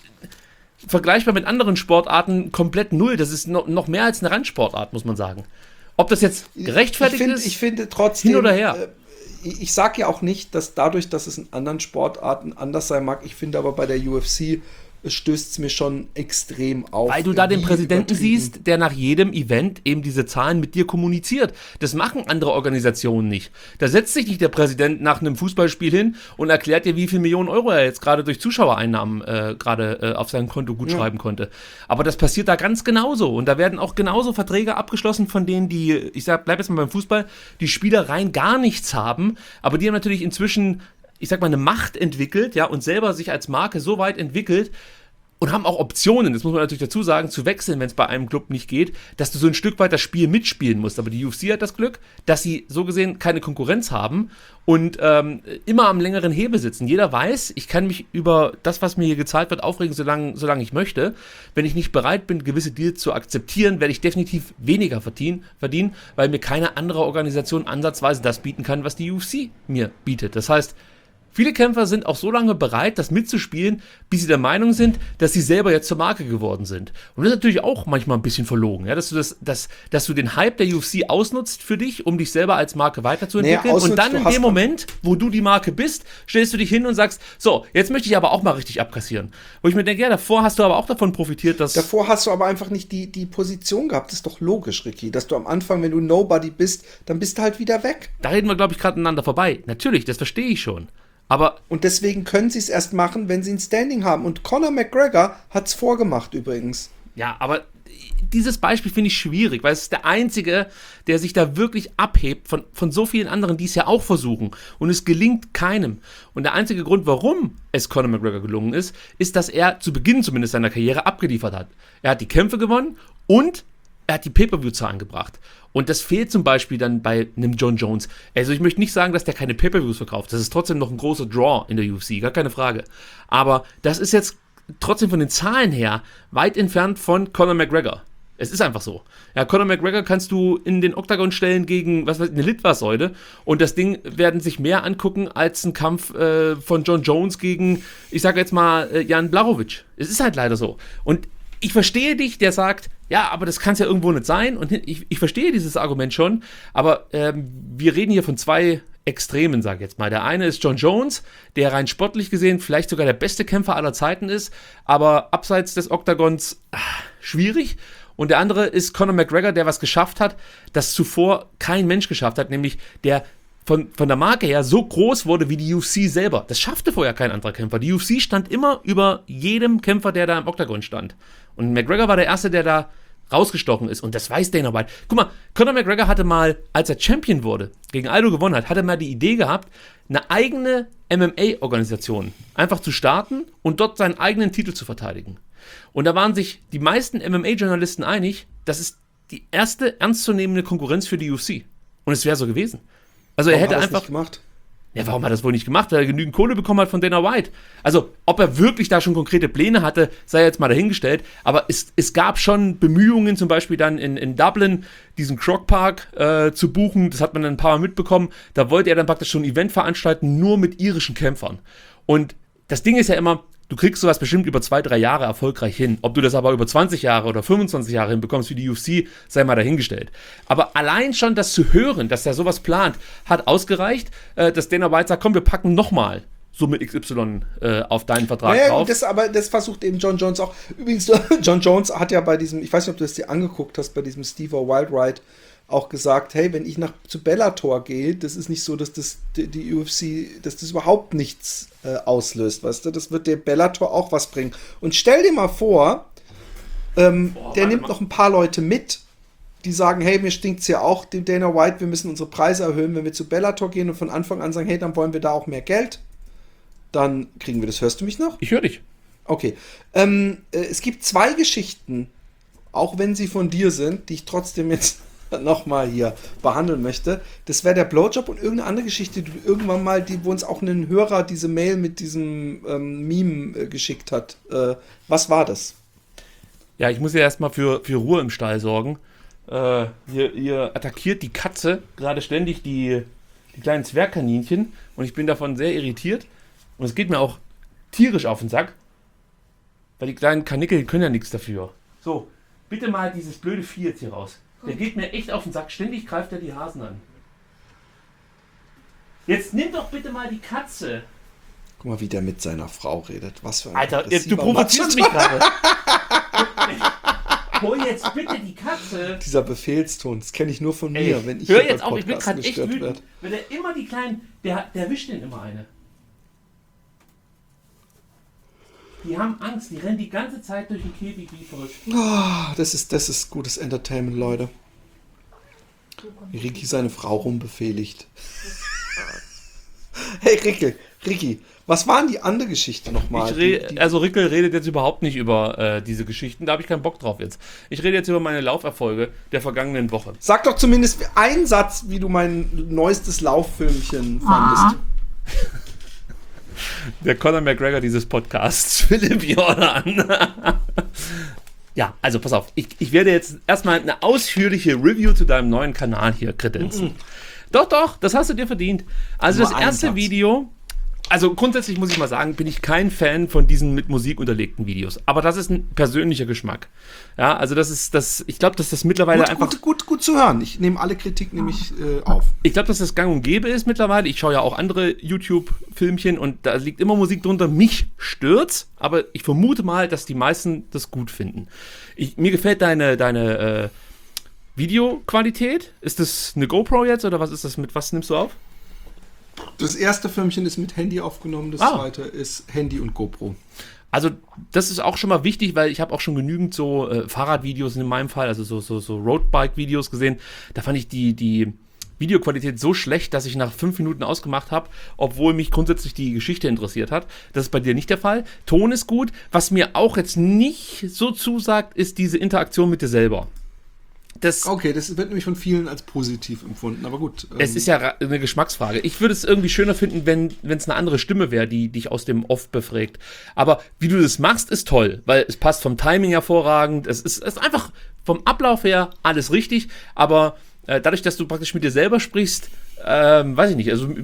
vergleichbar mit anderen Sportarten komplett null. Das ist noch, noch mehr als eine Randsportart, muss man sagen. Ob das jetzt gerechtfertigt ich find, ist, ich finde trotzdem, hin oder her. Äh, ich ich sage ja auch nicht, dass dadurch, dass es in anderen Sportarten anders sein mag, ich finde aber bei der U F C stößt es mir schon extrem auf. Weil du da den Präsidenten siehst, der nach jedem Event eben diese Zahlen mit dir kommuniziert. Das machen andere Organisationen nicht. Da setzt sich nicht der Präsident nach einem Fußballspiel hin und erklärt dir, wie viel Millionen Euro er jetzt gerade durch Zuschauereinnahmen äh, gerade äh, auf seinem Konto gut schreiben ja. konnte. Aber das passiert da ganz genauso. Und da werden auch genauso Verträge abgeschlossen, von denen die, ich sag, bleib jetzt mal beim Fußball, die Spieler rein gar nichts haben, aber die haben natürlich inzwischen, ich sag mal, eine Macht entwickelt, ja, und selber sich als Marke so weit entwickelt und haben auch Optionen, das muss man natürlich dazu sagen, zu wechseln, wenn es bei einem Club nicht geht, dass du so ein Stück weit das Spiel mitspielen musst. Aber die U F C hat das Glück, dass sie so gesehen keine Konkurrenz haben und ähm, immer am längeren Hebel sitzen. Jeder weiß, ich kann mich über das, was mir hier gezahlt wird, aufregen, solange, solange ich möchte. Wenn ich nicht bereit bin, gewisse Deals zu akzeptieren, werde ich definitiv weniger verdienen, verdienen, weil mir keine andere Organisation ansatzweise das bieten kann, was die U F C mir bietet. Das heißt, viele Kämpfer sind auch so lange bereit, das mitzuspielen, bis sie der Meinung sind, dass sie selber jetzt zur Marke geworden sind. Und das ist natürlich auch manchmal ein bisschen verlogen, ja? dass, du das, dass, dass du den Hype der U F C ausnutzt für dich, um dich selber als Marke weiterzuentwickeln. Naja, und dann in dem Moment, wo du die Marke bist, stellst du dich hin und sagst, so, jetzt möchte ich aber auch mal richtig abkassieren. Wo ich mir denke, ja, davor hast du aber auch davon profitiert, dass... Davor hast du aber einfach nicht die, die Position gehabt. Das ist doch logisch, Ricky, dass du am Anfang, wenn du Nobody bist, dann bist du halt wieder weg. Da reden wir, glaube ich, gerade aneinander vorbei. Natürlich, das verstehe ich schon. Aber und deswegen können sie es erst machen, wenn sie ein Standing haben. Und Conor McGregor hat es vorgemacht übrigens. Ja, aber dieses Beispiel finde ich schwierig, weil es ist der Einzige, der sich da wirklich abhebt von, von so vielen anderen, die es ja auch versuchen. Und es gelingt keinem. Und der einzige Grund, warum es Conor McGregor gelungen ist, ist, dass er zu Beginn zumindest seiner Karriere abgeliefert hat. Er hat die Kämpfe gewonnen und er hat die Pay-Per-View-Zahlen gebracht. Und das fehlt zum Beispiel dann bei einem Jon Jones. Also ich möchte nicht sagen, dass der keine Pay-Per-Views verkauft. Das ist trotzdem noch ein großer Draw in der U F C, gar keine Frage. Aber das ist jetzt trotzdem von den Zahlen her weit entfernt von Conor McGregor. Es ist einfach so. Ja, Conor McGregor kannst du in den Oktagon stellen gegen, was weiß ich, eine Litfaßsäule und das Ding werden sich mehr angucken als ein Kampf äh, von Jon Jones gegen, ich sage jetzt mal, äh, Jan Blachowicz. Es ist halt leider so. Und ich verstehe dich, der sagt, ja, aber das kann es ja irgendwo nicht sein. Und ich, ich verstehe dieses Argument schon, aber ähm, wir reden hier von zwei Extremen, sag ich jetzt mal. Der eine ist Jon Jones, der rein sportlich gesehen vielleicht sogar der beste Kämpfer aller Zeiten ist, aber abseits des Oktagons ach, schwierig. Und der andere ist Conor McGregor, der was geschafft hat, das zuvor kein Mensch geschafft hat, nämlich der von, von der Marke her so groß wurde wie die U F C selber. Das schaffte vorher kein anderer Kämpfer. Die U F C stand immer über jedem Kämpfer, der da im Oktagon stand. Und McGregor war der Erste, der da rausgestochen ist. Und das weiß Dana White. Guck mal, Conor McGregor hatte mal, als er Champion wurde, gegen Aldo gewonnen hat, hatte mal die Idee gehabt, eine eigene M M A-Organisation einfach zu starten und dort seinen eigenen Titel zu verteidigen. Und da waren sich die meisten M M A-Journalisten einig, das ist die erste ernstzunehmende Konkurrenz für die U F C. Und es wäre so gewesen. Also er Warum hätte hat er einfach... das nicht gemacht? Ja, warum hat er das wohl nicht gemacht? Weil er genügend Kohle bekommen hat von Dana White. Also, ob er wirklich da schon konkrete Pläne hatte, sei jetzt mal dahingestellt. Aber es, es gab schon Bemühungen, zum Beispiel dann in, in Dublin, diesen Croc Park äh, zu buchen. Das hat man dann ein paar Mal mitbekommen. Da wollte er dann praktisch schon ein Event veranstalten, nur mit irischen Kämpfern. Und das Ding ist ja immer, du kriegst sowas bestimmt über zwei, drei Jahre erfolgreich hin. Ob du das aber über zwanzig Jahre oder fünfundzwanzig Jahre hinbekommst wie die U F C, sei mal dahingestellt. Aber allein schon das zu hören, dass der sowas plant, hat ausgereicht, äh, dass Dana White sagt, komm, wir packen nochmal so mit X Y äh, auf deinen Vertrag naja, drauf. Das, aber das versucht eben John Jones auch. Übrigens, John Jones hat ja bei diesem, ich weiß nicht, ob du das dir angeguckt hast, bei diesem Steve Wildride auch gesagt, hey, wenn ich nach zu Bellator gehe, das ist nicht so, dass das die, die U F C, dass das überhaupt nichts äh, auslöst, weißt du? Das wird der Bellator auch was bringen. Und stell dir mal vor, ähm, Boah, der nimmt mal. noch ein paar Leute mit, die sagen, hey, mir stinkt's ja auch, dem Dana White, wir müssen unsere Preise erhöhen, wenn wir zu Bellator gehen und von Anfang an sagen, hey, dann wollen wir da auch mehr Geld. Dann kriegen wir das. Hörst du mich noch? Ich höre dich. Okay. Ähm, äh, es gibt zwei Geschichten, auch wenn sie von dir sind, die ich trotzdem jetzt nochmal hier behandeln möchte. Das wäre der Blowjob und irgendeine andere Geschichte, die du irgendwann mal, die, wo uns auch ein Hörer diese Mail mit diesem ähm, Meme äh, geschickt hat. Äh, was war das? Ja, ich muss ja erstmal für, für Ruhe im Stall sorgen. Äh, ihr, ihr attackiert die Katze gerade ständig die, die kleinen Zwergkaninchen und ich bin davon sehr irritiert. Und es geht mir auch tierisch auf den Sack, weil die kleinen Kanickel können ja nichts dafür. So, bitte mal dieses blöde Vieh jetzt hier raus. Der geht mir echt auf den Sack. Ständig greift er die Hasen an. Jetzt nimm doch bitte mal die Katze. Guck mal, wie der mit seiner Frau redet. Was für ein Alter, du provozierst mich gerade. Hol jetzt bitte die Katze. Dieser Befehlston, das kenne ich nur von Ey, mir, wenn ich hör jetzt auf, ich bin gerade echt wütend. Wird. Wenn der immer die kleinen, der, der wischt den immer eine. Die haben Angst, die rennen die ganze Zeit durch den Käfig wie verrückt. Oh, das ist, das ist gutes Entertainment, Leute. Wie Ricky seine Frau rumbefehligt. Hey, Ricky, Ricky, was war denn die andere Geschichte nochmal? Die, die also Rickel redet jetzt überhaupt nicht über äh, diese Geschichten, da habe ich keinen Bock drauf jetzt. Ich rede jetzt über meine Lauferfolge der vergangenen Woche. Sag doch zumindest einen Satz, wie du mein neuestes Lauffilmchen fandest. Der Conor McGregor dieses Podcasts, Philipp Jordan. Ja, also pass auf, ich, ich werde jetzt erstmal eine ausführliche Review zu deinem neuen Kanal hier kredenzen. Mm-mm. Doch, doch, das hast du dir verdient. Also Nur das erste Satz. Video, also grundsätzlich muss ich mal sagen, bin ich kein Fan von diesen mit Musik unterlegten Videos. Aber das ist ein persönlicher Geschmack. Ja, also das ist das, ich glaube, dass das mittlerweile gut, einfach... Gut, gut, gut zu hören. Ich nehme alle Kritik nämlich äh, auf. Ich glaube, dass das gang und gäbe ist mittlerweile. Ich schaue ja auch andere YouTube-Filmchen und da liegt immer Musik drunter. Mich stört's, aber ich vermute mal, dass die meisten das gut finden. Ich, mir gefällt deine, deine äh, Videoqualität. Ist das eine GoPro jetzt oder was ist das? Mit was nimmst du auf? Das erste Filmchen ist mit Handy aufgenommen, das ah. zweite ist Handy und GoPro. Also das ist auch schon mal wichtig, weil ich habe auch schon genügend so äh, Fahrradvideos in meinem Fall, also so, so, so Roadbike-Videos gesehen. Da fand ich die, die Videoqualität so schlecht, dass ich nach fünf Minuten ausgemacht habe, obwohl mich grundsätzlich die Geschichte interessiert hat. Das ist bei dir nicht der Fall. Ton ist gut. Was mir auch jetzt nicht so zusagt, ist diese Interaktion mit dir selber. Das, okay, das wird nämlich von vielen als positiv empfunden, aber gut. Ähm. Es ist ja eine Geschmacksfrage. Ich würde es irgendwie schöner finden, wenn es eine andere Stimme wäre, die dich aus dem Off befragt. Aber wie du das machst, ist toll, weil es passt vom Timing hervorragend. Es ist, es ist einfach vom Ablauf her alles richtig, aber äh, dadurch, dass du praktisch mit dir selber sprichst, ähm, weiß ich nicht, also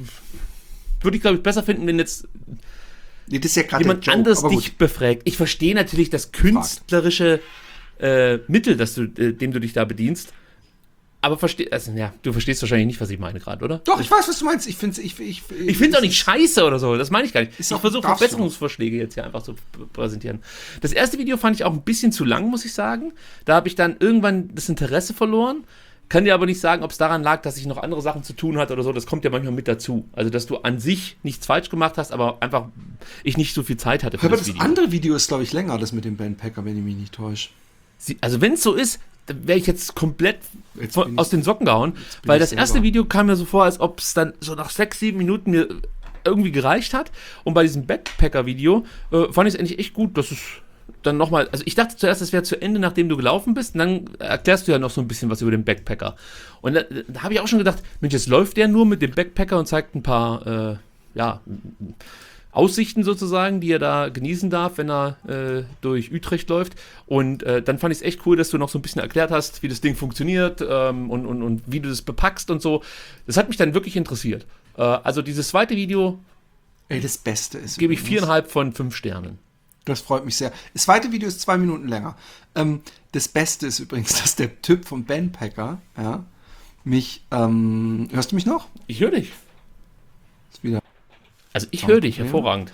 würde ich, glaube ich, besser finden, wenn jetzt nee, das ist ja jemand Joke, anderes dich befragt. Ich verstehe natürlich das künstlerische Äh, Mittel, das du, äh, dem du dich da bedienst. Aber versteh, also, ja, du verstehst wahrscheinlich nicht, was ich meine gerade, oder? Doch, ich weiß, was du meinst. Ich finde es ich, ich, ich, ich find's auch nicht scheiße oder so. Das meine ich gar nicht. Ich versuche auch, Verbesserungsvorschläge jetzt hier einfach zu präsentieren. Das erste Video fand ich auch ein bisschen zu lang, muss ich sagen. Da habe ich dann irgendwann das Interesse verloren. Kann dir aber nicht sagen, ob es daran lag, dass ich noch andere Sachen zu tun hatte oder so. Das kommt ja manchmal mit dazu. Also, dass du an sich nichts falsch gemacht hast, aber einfach ich nicht so viel Zeit hatte für aber das Video. Aber das andere Video ist, glaube ich, länger, das mit dem Ben Packer, wenn ich mich nicht täusche. Also wenn es so ist, dann wäre ich jetzt komplett jetzt von, aus den Socken gehauen, weil das erste selber. Video kam mir so vor, als ob es dann so nach sechs, sieben Minuten mir irgendwie gereicht hat. Und bei diesem Backpacker-Video äh, fand ich es eigentlich echt gut, dass es dann nochmal, also ich dachte zuerst, es wäre zu Ende, nachdem du gelaufen bist, und dann erklärst du ja noch so ein bisschen was über den Backpacker. Und da, da habe ich auch schon gedacht, Mensch, jetzt läuft der nur mit dem Backpacker und zeigt ein paar, äh, ja, Aussichten sozusagen, die er da genießen darf, wenn er äh, durch Utrecht läuft. Und äh, dann fand ich es echt cool, dass du noch so ein bisschen erklärt hast, wie das Ding funktioniert ähm, und, und, und wie du das bepackst und so. Das hat mich dann wirklich interessiert. Äh, also dieses zweite Video Ey, das Beste ist. Gebe ich viereinhalb von fünf Sternen. Das freut mich sehr. Das zweite Video ist zwei Minuten länger. Ähm, das Beste ist übrigens, dass der Typ von Ben Packer, ja, mich, ähm, hörst du mich noch? Ich höre dich. Ist wieder. Also ich höre dich, hervorragend.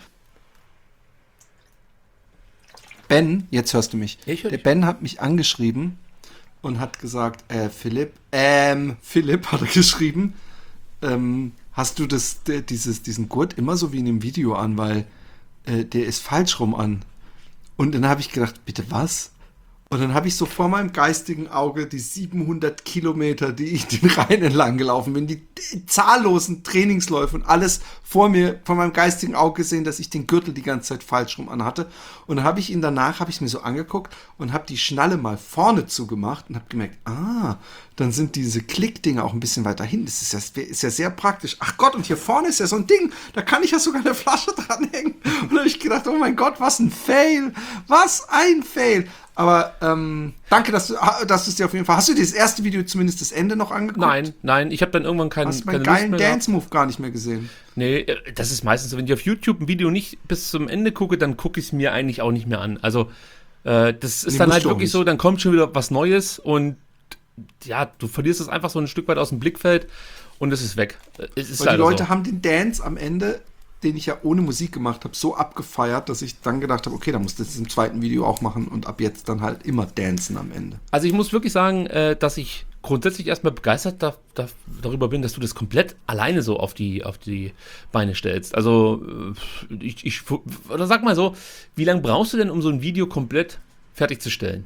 Ben, jetzt hörst du mich. Ja, ich hör der dich. Ben hat mich angeschrieben und hat gesagt, äh, Philipp, ähm, Philipp hat er geschrieben, ähm, hast du das, der, dieses, diesen Gurt immer so wie in dem Video an, weil äh, der ist falsch rum an. Und dann habe ich gedacht, bitte was? Und dann habe ich so vor meinem geistigen Auge die siebenhundert Kilometer, die ich den Rhein entlang gelaufen bin, die, die zahllosen Trainingsläufe und alles vor mir, vor meinem geistigen Auge gesehen, dass ich den Gürtel die ganze Zeit falsch rum anhatte. Und dann habe ich ihn danach, habe ich mir so angeguckt und habe die Schnalle mal vorne zugemacht und habe gemerkt, ah, dann sind diese Klickdinger auch ein bisschen weiter hin. Das ist ja, ist ja sehr praktisch. Ach Gott, und hier vorne ist ja so ein Ding, da kann ich ja sogar eine Flasche dranhängen. Und da habe ich gedacht, oh mein Gott, was ein Fail. Was ein Fail. Aber ähm, danke, dass du, dass du es dir auf jeden Fall. Hast du dir das erste Video zumindest das Ende noch angeguckt? Nein, nein, ich habe dann irgendwann keinen. Hast du meinen geilen Dance-Move gar nicht mehr gesehen? Nee, das ist meistens so, wenn ich auf YouTube ein Video nicht bis zum Ende gucke, dann gucke ich es mir eigentlich auch nicht mehr an. Also, äh, das ist Nee, dann musst halt du auch wirklich nicht. so, dann kommt schon wieder was Neues und ja, du verlierst es einfach so ein Stück weit aus dem Blickfeld und es ist weg. Es ist Weil die leider Leute so. haben den Dance am Ende, den ich ja ohne Musik gemacht habe, so abgefeiert, dass ich dann gedacht habe, okay, dann musst du das im zweiten Video auch machen und ab jetzt dann halt immer dancen am Ende. Also ich muss wirklich sagen, äh, dass ich grundsätzlich erstmal begeistert da, da, darüber bin, dass du das komplett alleine so auf die, auf die Beine stellst. Also äh, ich, ich, oder sag mal so, wie lange brauchst du denn, um so ein Video komplett fertigzustellen?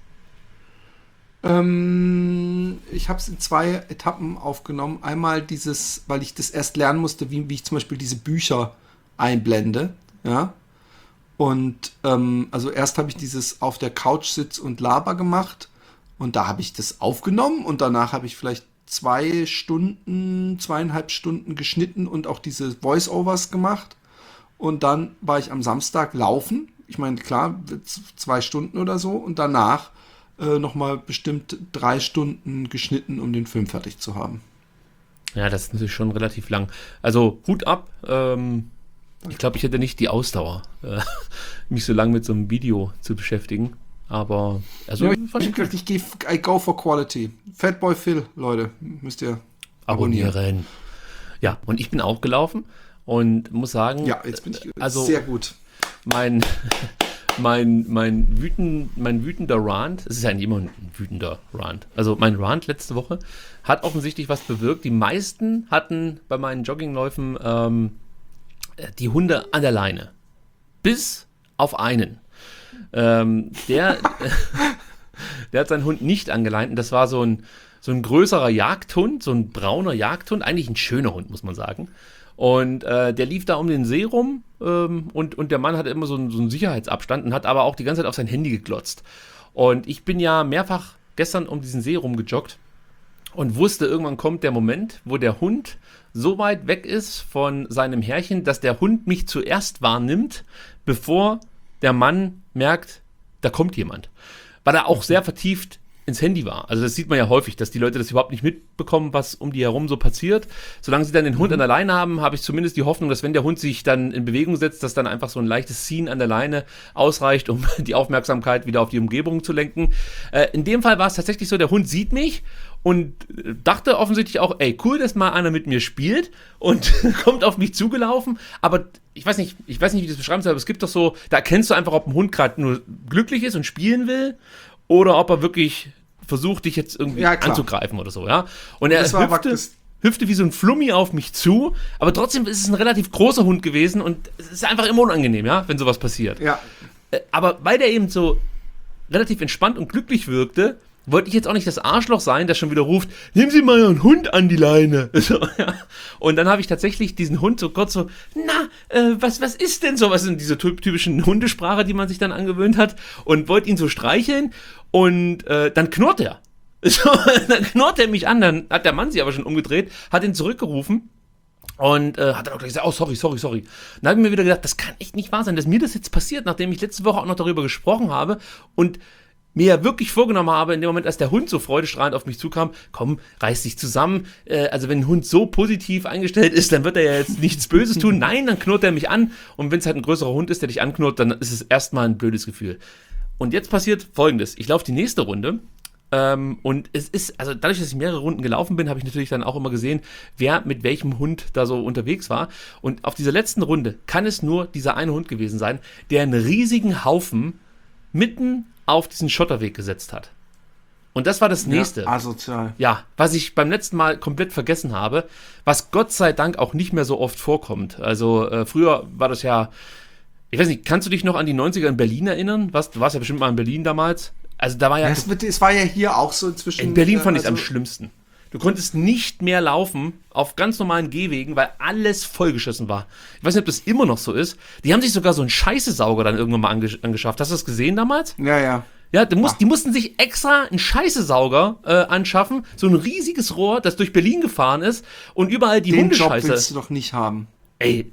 Ähm, ich habe es in zwei Etappen aufgenommen. Einmal dieses, weil ich das erst lernen musste, wie, wie ich zum Beispiel diese Bücher einblende, ja. Und ähm, also erst habe ich dieses auf der Couch sitz und laber gemacht und da habe ich das aufgenommen und danach habe ich vielleicht zwei Stunden, zweieinhalb Stunden geschnitten und auch diese Voice-Overs gemacht. Und dann war ich am Samstag laufen. Ich meine, klar, z- zwei Stunden oder so und danach äh, nochmal bestimmt drei Stunden geschnitten, um den Film fertig zu haben. Ja, das ist natürlich schon relativ lang. Also Hut ab. Ähm, ich glaube, ich hätte nicht die Ausdauer, äh, mich so lange mit so einem Video zu beschäftigen. Aber also Ja, ich fand ich, ich gut. ich, ich, I go for quality. Fatboy Phil, Leute, müsst ihr abonnieren. Abonnieren. Ja, und ich bin auch gelaufen und muss sagen, Ja, jetzt bin ich also sehr gut. mein, mein, mein, wütend, mein wütender Rant, es ist ja eigentlich immer ein wütender Rant, also mein Rant letzte Woche hat offensichtlich was bewirkt. Die meisten hatten bei meinen Joggingläufen ähm, die Hunde an der Leine. Bis auf einen. Ähm, der, der hat seinen Hund nicht angeleint und das war so ein, so ein größerer Jagdhund, so ein brauner Jagdhund, eigentlich ein schöner Hund, muss man sagen. Und äh, der lief da um den See rum ähm, und, und der Mann hatte immer so einen, so einen Sicherheitsabstand und hat aber auch die ganze Zeit auf sein Handy geglotzt. Und ich bin ja mehrfach gestern um diesen See rumgejoggt und wusste, irgendwann kommt der Moment, wo der Hund so weit weg ist von seinem Herrchen, dass der Hund mich zuerst wahrnimmt, bevor der Mann merkt, da kommt jemand. Weil er auch sehr vertieft ins Handy war. Also das sieht man ja häufig, dass die Leute das überhaupt nicht mitbekommen, was um die herum so passiert. Solange sie dann den Hund an der Leine haben, habe ich zumindest die Hoffnung, dass wenn der Hund sich dann in Bewegung setzt, dass dann einfach so ein leichtes Ziehen an der Leine ausreicht, um die Aufmerksamkeit wieder auf die Umgebung zu lenken. Äh, in dem Fall war es tatsächlich so, der Hund sieht mich und dachte offensichtlich auch, ey, cool, dass mal einer mit mir spielt und kommt auf mich zugelaufen. Aber ich weiß nicht, ich weiß nicht, wie ich das beschreiben soll, aber es gibt doch so, da erkennst du einfach, ob ein Hund gerade nur glücklich ist und spielen will oder ob er wirklich versucht, dich jetzt irgendwie Ja, klar. anzugreifen oder so, ja. Und er Das war hüpfte, praktisch- hüpfte wie so ein Flummi auf mich zu, aber trotzdem ist es ein relativ großer Hund gewesen und es ist einfach immer unangenehm, ja, wenn sowas passiert. Ja, Äh, Aber weil der eben so relativ entspannt und glücklich wirkte, wollte ich jetzt auch nicht das Arschloch sein, das schon wieder ruft, nehmen Sie mal Ihren Hund an die Leine. So, ja. Und dann habe ich tatsächlich diesen Hund so kurz so, na, äh, was, was ist denn so? Was sind diese ty- typischen Hundesprache, die man sich dann angewöhnt hat? Und wollte ihn so streicheln und äh, dann knurrt er. So, dann knurrt er mich an, dann hat der Mann sich aber schon umgedreht, hat ihn zurückgerufen. Und äh, hat dann auch gleich gesagt, oh, sorry, sorry, sorry. Dann habe ich mir wieder gedacht, das kann echt nicht wahr sein, dass mir das jetzt passiert, nachdem ich letzte Woche auch noch darüber gesprochen habe. Und mir ja wirklich vorgenommen habe, in dem Moment, als der Hund so freudestrahlend auf mich zukam, komm, reiß dich zusammen. Äh, also wenn ein Hund so positiv eingestellt ist, dann wird er ja jetzt nichts Böses tun. Nein, dann knurrt er mich an. Und wenn es halt ein größerer Hund ist, der dich anknurrt, dann ist es erstmal ein blödes Gefühl. Und jetzt passiert Folgendes. Ich laufe die nächste Runde. Ähm, und es ist, also dadurch, dass ich mehrere Runden gelaufen bin, habe ich natürlich dann auch immer gesehen, wer mit welchem Hund da so unterwegs war. Und auf dieser letzten Runde kann es nur dieser eine Hund gewesen sein, der einen riesigen Haufen mitten auf diesen Schotterweg gesetzt hat. Und das war das nächste. Ja, asozial. Ja, was ich beim letzten Mal komplett vergessen habe, was Gott sei Dank auch nicht mehr so oft vorkommt. Also äh, früher war das ja, ich weiß nicht, kannst du dich noch an die neunziger in Berlin erinnern? Was, du warst ja bestimmt mal in Berlin damals. Also da war ja... Es, es war ja hier auch so inzwischen... In Berlin fand ich es also, am schlimmsten. Du konntest nicht mehr laufen auf ganz normalen Gehwegen, weil alles vollgeschissen war. Ich weiß nicht, ob das immer noch so ist. Die haben sich sogar so einen Scheißesauger dann irgendwann mal ange- angeschafft. Hast du das gesehen damals? Ja, ja. Ja, die, musst, die mussten sich extra einen Scheißesauger äh, anschaffen. So ein riesiges Rohr, das durch Berlin gefahren ist und überall die Den Hundescheiße... Job willst du doch nicht haben. Ey,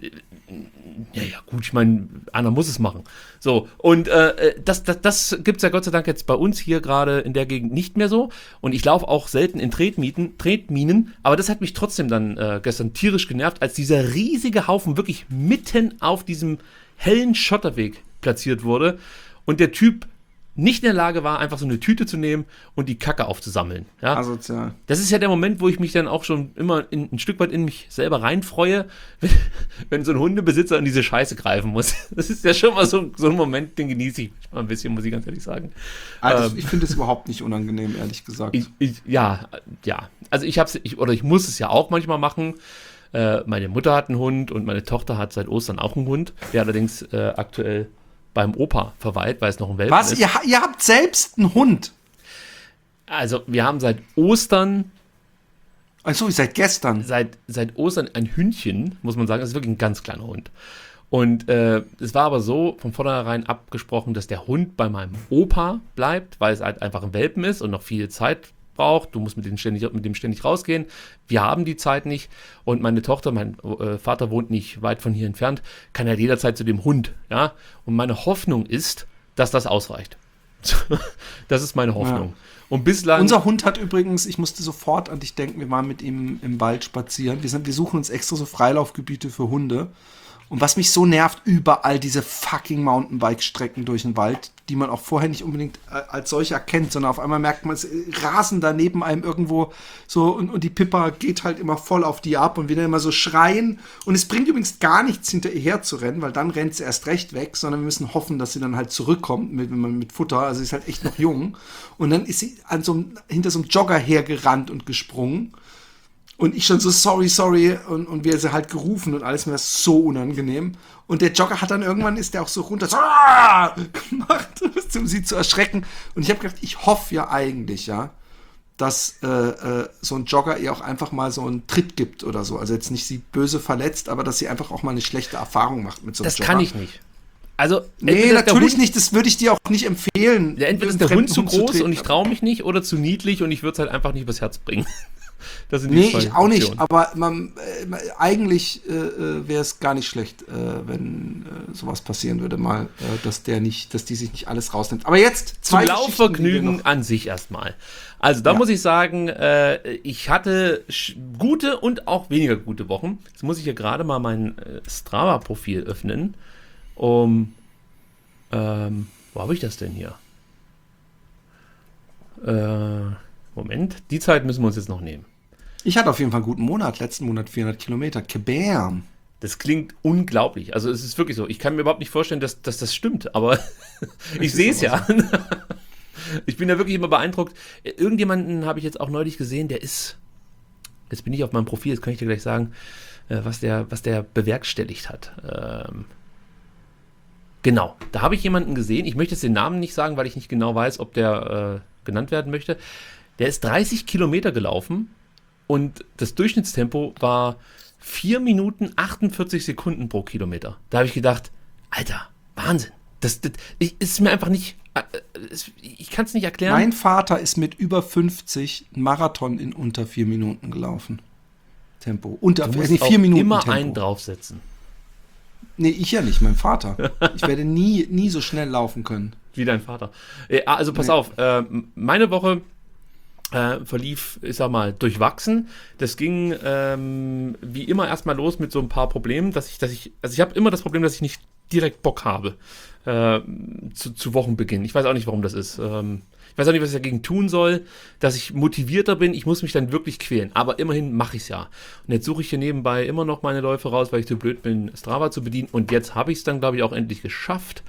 ja, ja, gut, ich meine, einer muss es machen. So, und äh, das, das, das gibt es ja Gott sei Dank jetzt bei uns hier gerade in der Gegend nicht mehr so. Und ich laufe auch selten in Tretmieten, Tretminen, aber das hat mich trotzdem dann äh, gestern tierisch genervt, als dieser riesige Haufen wirklich mitten auf diesem hellen Schotterweg platziert wurde und der Typ nicht in der Lage war, einfach so eine Tüte zu nehmen und die Kacke aufzusammeln. Ja? Asozial. Das ist ja der Moment, wo ich mich dann auch schon immer in, ein Stück weit in mich selber reinfreue, wenn, wenn so ein Hundebesitzer in diese Scheiße greifen muss. Das ist ja schon mal so, so ein Moment, den genieße ich mal ein bisschen, muss ich ganz ehrlich sagen. Also ähm, ich finde es überhaupt nicht unangenehm, ehrlich gesagt. Ich, ich, ja, ja. Also ich hab's, ich, oder ich muss es ja auch manchmal machen. Äh, meine Mutter hat einen Hund und meine Tochter hat seit Ostern auch einen Hund, der allerdings äh, aktuell beim Opa verweilt, weil es noch ein Welpen Was? ist. Ihr, ihr habt selbst einen Hund? Also wir haben seit Ostern, Achso, seit gestern. seit, seit Ostern ein Hündchen, muss man sagen, das ist wirklich ein ganz kleiner Hund. Und äh, es war aber so von vornherein abgesprochen, dass der Hund bei meinem Opa bleibt, weil es halt einfach ein Welpen ist und noch viel Zeit braucht. Du musst mit dem ständig, mit dem ständig rausgehen. Wir haben die Zeit nicht. Und meine Tochter, mein äh, Vater wohnt nicht weit von hier entfernt, kann ja jederzeit zu dem Hund. Ja? Und meine Hoffnung ist, dass das ausreicht. Das ist meine Hoffnung. Ja. Und bislang... Unser Hund hat übrigens, ich musste sofort an dich denken, wir waren mit ihm im Wald spazieren. Wir, sind, wir suchen uns extra so Freilaufgebiete für Hunde. Und was mich so nervt, überall diese fucking Mountainbike-Strecken durch den Wald, die man auch vorher nicht unbedingt als solche erkennt, sondern auf einmal merkt man, es rasen da neben einem irgendwo so und, und die Pippa geht halt immer voll auf die ab und wieder immer so schreien. Und es bringt übrigens gar nichts, hinter ihr her zu rennen, weil dann rennt sie erst recht weg, sondern wir müssen hoffen, dass sie dann halt zurückkommt mit, mit Futter. Also sie ist halt echt noch jung. Und dann ist sie an so einem, hinter so einem Jogger hergerannt und gesprungen. Und ich schon so, sorry, sorry, und, und wir sie halt gerufen und alles, mir das so unangenehm. Und der Jogger hat dann irgendwann, ist der auch so runter, so Aah! gemacht, um sie zu erschrecken. Und ich habe gedacht, ich hoffe ja eigentlich, ja, dass äh, äh, so ein Jogger ihr auch einfach mal so einen Tritt gibt oder so. Also jetzt nicht sie böse verletzt, aber dass sie einfach auch mal eine schlechte Erfahrung macht mit so einem das Jogger. kann ich nicht. Also, Nee, natürlich Hund, nicht, das würde ich dir auch nicht empfehlen. ja, entweder ist der Hund zu groß und ich traue mich nicht oder zu niedlich und ich würde es halt einfach nicht übers Herz bringen. Das sind die Nee, zwei ich auch nicht, Optionen. aber man, äh, eigentlich äh, wäre es gar nicht schlecht, äh, wenn äh, sowas passieren würde, mal, äh, dass der nicht, dass die sich nicht alles rausnimmt. Aber jetzt Zum zwei Geschichten, die wir Laufvergnügen noch- an sich erstmal. Also da Ja. muss ich sagen, äh, ich hatte sch- gute und auch weniger gute Wochen. Jetzt muss ich hier gerade mal mein äh, Strava-Profil öffnen, um, ähm, wo habe ich das denn hier? Äh, Moment, die Zeit müssen wir uns jetzt noch nehmen. Ich hatte auf jeden Fall einen guten Monat, letzten Monat vierhundert Kilometer. Kebam. Das klingt unglaublich. Also es ist wirklich so. Ich kann mir überhaupt nicht vorstellen, dass, dass das stimmt, aber ich ist sehe es ja. aber Ich bin da wirklich immer beeindruckt. Irgendjemanden habe ich jetzt auch neulich gesehen, der ist, jetzt bin ich auf meinem Profil, jetzt kann ich dir gleich sagen, äh, was der, was der bewerkstelligt hat. Ähm, genau, da habe ich jemanden gesehen, ich möchte jetzt den Namen nicht sagen, weil ich nicht genau weiß, ob der äh, genannt werden möchte. Der ist dreißig Kilometer gelaufen und das Durchschnittstempo war vier Minuten achtundvierzig Sekunden pro Kilometer. Da habe ich gedacht, Alter, Wahnsinn. Das, das ich, ist mir einfach nicht, äh, es- ich kann es nicht erklären. Mein Vater ist mit über fünfzig einen Marathon in unter vier Minuten gelaufen. Tempo. Unter du äh, musst nee, auch vier Minuten immer Tempo. einen draufsetzen. Nee, ich ja nicht, mein Vater. Ich werde nie, nie so schnell laufen können. Wie dein Vater. Äh, Also pass Nee. auf, äh, meine Woche äh, verlief, ich sag mal, durchwachsen. Das ging ähm, wie immer erstmal los mit so ein paar Problemen, dass ich, dass ich, also ich habe immer das Problem, dass ich nicht direkt Bock habe äh, zu, zu Wochenbeginn. Ich weiß auch nicht, warum das ist. Ähm, ich weiß auch nicht, was ich dagegen tun soll, dass ich motivierter bin. Ich muss mich dann wirklich quälen. Aber immerhin mache ich es ja. Und jetzt suche ich hier nebenbei immer noch meine Läufe raus, weil ich zu blöd bin, Strava zu bedienen. Und jetzt habe ich es dann, glaube ich, auch endlich geschafft.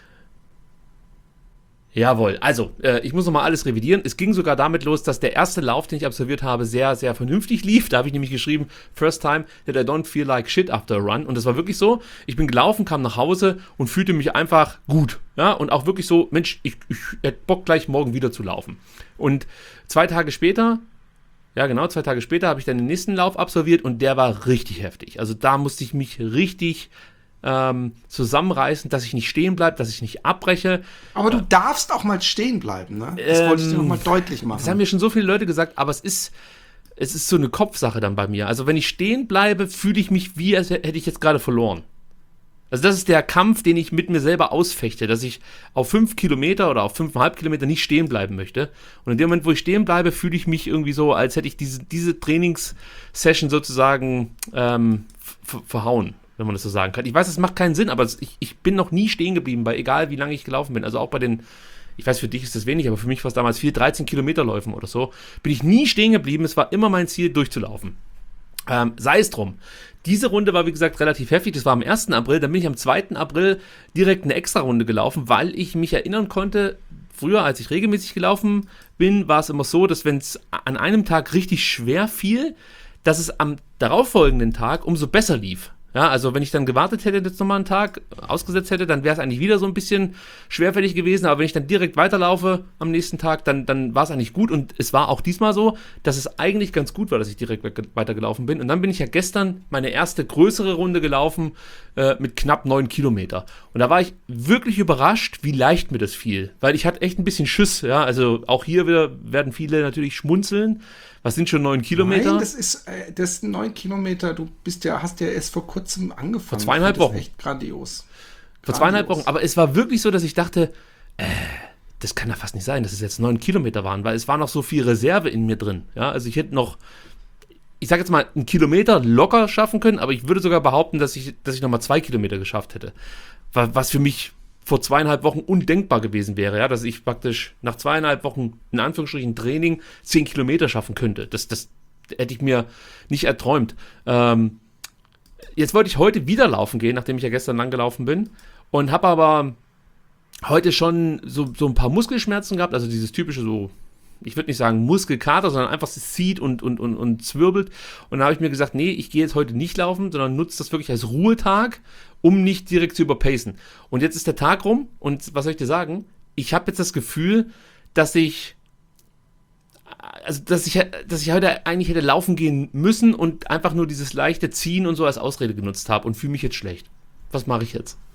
Jawohl, also, äh, ich muss nochmal alles revidieren. Es ging sogar damit los, dass der erste Lauf, den ich absolviert habe, sehr, sehr vernünftig lief. Da habe ich nämlich geschrieben, first time that I don't feel like shit after a run. Und das war wirklich so. Ich bin gelaufen, kam nach Hause und fühlte mich einfach gut. Ja, und auch wirklich so, Mensch, ich, ich hätte Bock, gleich morgen wieder zu laufen. Und zwei Tage später, ja genau, zwei Tage später habe ich dann den nächsten Lauf absolviert und der war richtig heftig. Also da musste ich mich richtig ähm, zusammenreißen, dass ich nicht stehen bleibe, dass ich nicht abbreche. Aber du darfst auch mal stehen bleiben, ne? Das Ähm, wollte ich dir nochmal deutlich machen. Das haben mir schon so viele Leute gesagt, aber es ist, es ist so eine Kopfsache dann bei mir. Also wenn ich stehen bleibe, fühle ich mich wie, als hätte ich jetzt gerade verloren. Also das ist der Kampf, den ich mit mir selber ausfechte, dass ich auf fünf Kilometer oder auf fünfeinhalb Kilometer nicht stehen bleiben möchte. Und in dem Moment, wo ich stehen bleibe, fühle ich mich irgendwie so, als hätte ich diese, diese Trainingssession sozusagen ähm, ver- verhauen, wenn man das so sagen kann. Ich weiß, es macht keinen Sinn, aber es, ich, ich bin noch nie stehen geblieben, bei egal wie lange ich gelaufen bin. Also auch bei den, ich weiß, für dich ist das wenig, aber für mich war es damals viel, dreizehn Kilometer Läufen oder so, bin ich nie stehen geblieben. Es war immer mein Ziel, durchzulaufen. Ähm, sei es drum. Diese Runde war, wie gesagt, relativ heftig. Das war am ersten April. Dann bin ich am zweiten April direkt eine Extra-Runde gelaufen, weil ich mich erinnern konnte, früher, als ich regelmäßig gelaufen bin, war es immer so, dass wenn es an einem Tag richtig schwer fiel, dass es am darauffolgenden Tag umso besser lief. Ja, also wenn ich dann gewartet hätte, jetzt nochmal einen Tag ausgesetzt hätte, dann wäre es eigentlich wieder so ein bisschen schwerfällig gewesen. Aber wenn ich dann direkt weiterlaufe am nächsten Tag, dann, dann war es eigentlich gut. Und es war auch diesmal so, dass es eigentlich ganz gut war, dass ich direkt weitergelaufen bin. Und dann bin ich ja gestern meine erste größere Runde gelaufen äh, mit knapp neun Kilometer. Und da war ich wirklich überrascht, wie leicht mir das fiel. Weil ich hatte echt ein bisschen Schiss. Ja, also auch hier wieder werden viele natürlich schmunzeln. Was sind schon neun Kilometer? Nein, das ist, äh, das sind neun Kilometer. Du bist ja, hast ja erst vor kurzem angefangen. Vor zweieinhalb Das ist Wochen. echt grandios. Vor zweieinhalb Grandios. Wochen. Aber es war wirklich so, dass ich dachte, äh, das kann ja fast nicht sein, dass es jetzt neun Kilometer waren, weil es war noch so viel Reserve in mir drin. Ja, also ich hätte noch, ich sage jetzt mal, einen Kilometer locker schaffen können, aber ich würde sogar behaupten, dass ich, dass ich noch mal zwei Kilometer geschafft hätte. Was für mich vor zweieinhalb Wochen undenkbar gewesen wäre, ja, dass ich praktisch nach zweieinhalb Wochen, in Anführungsstrichen, Training zehn Kilometer schaffen könnte. Das, das hätte ich mir nicht erträumt. Ähm, jetzt wollte ich heute wieder laufen gehen, nachdem ich ja gestern lang gelaufen bin und habe aber heute schon so, so ein paar Muskelschmerzen gehabt, also dieses typische so, ich würde nicht sagen Muskelkater, sondern einfach es zieht und, und, und, und zwirbelt. Und da habe ich mir gesagt, nee, ich gehe jetzt heute nicht laufen, sondern nutze das wirklich als Ruhetag, um nicht direkt zu überpacen. Und jetzt ist der Tag rum und was soll ich dir sagen? Ich habe jetzt das Gefühl, dass ich also dass ich, dass ich heute eigentlich hätte laufen gehen müssen und einfach nur dieses leichte Ziehen und so als Ausrede genutzt habe und fühle mich jetzt schlecht. Was mache ich jetzt?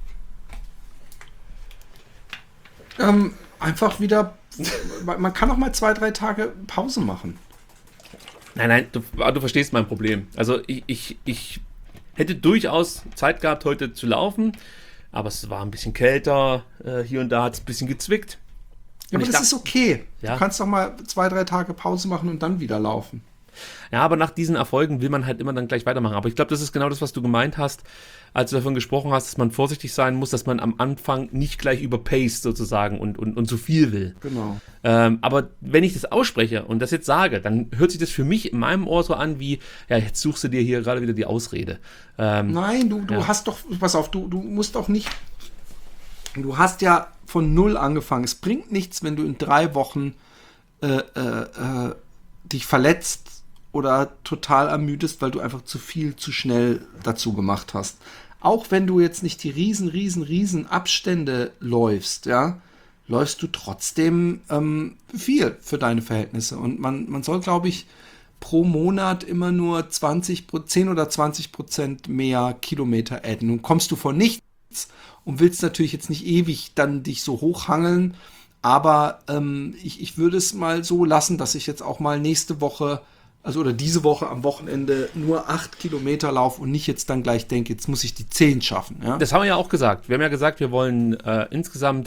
Ähm, einfach wieder, man kann auch mal zwei, drei Tage Pause machen. Nein, nein, du, du verstehst mein Problem. Also ich, ich, ich hätte durchaus Zeit gehabt, heute zu laufen, aber es war ein bisschen kälter, äh, hier und da hat es ein bisschen gezwickt. Ja, aber ich das dacht- ist okay. Ja. Du kannst doch mal zwei, drei Tage Pause machen und dann wieder laufen. Ja, aber nach diesen Erfolgen will man halt immer dann gleich weitermachen. Aber ich glaube, das ist genau das, was du gemeint hast, als du davon gesprochen hast, dass man vorsichtig sein muss, dass man am Anfang nicht gleich überpaced sozusagen und, und, und zu viel will. Genau. Ähm, aber wenn ich das ausspreche und das jetzt sage, dann hört sich das für mich in meinem Ohr so an wie, ja, jetzt suchst du dir hier gerade wieder die Ausrede. Ähm, Nein, du, du Ja. hast doch, pass auf, du, du musst doch nicht, du hast ja von null angefangen. Es bringt nichts, wenn du in drei Wochen äh, äh, äh, dich verletzt oder total ermüdest, weil du einfach zu viel, zu schnell dazu gemacht hast. Auch wenn du jetzt nicht die riesen, riesen, riesen Abstände läufst, ja, läufst du trotzdem ähm, viel für deine Verhältnisse. Und man, man soll, glaube ich, pro Monat immer nur zwanzig, zehn oder zwanzig Prozent mehr Kilometer adden. Nun kommst du von nichts und willst natürlich jetzt nicht ewig dann dich so hochhangeln, aber ähm, ich, ich würde es mal so lassen, dass ich jetzt auch mal nächste Woche, also oder diese Woche am Wochenende nur acht Kilometer laufe und nicht jetzt dann gleich denke, jetzt muss ich die zehn schaffen. Ja? Das haben wir ja auch gesagt. Wir haben ja gesagt, wir wollen äh, insgesamt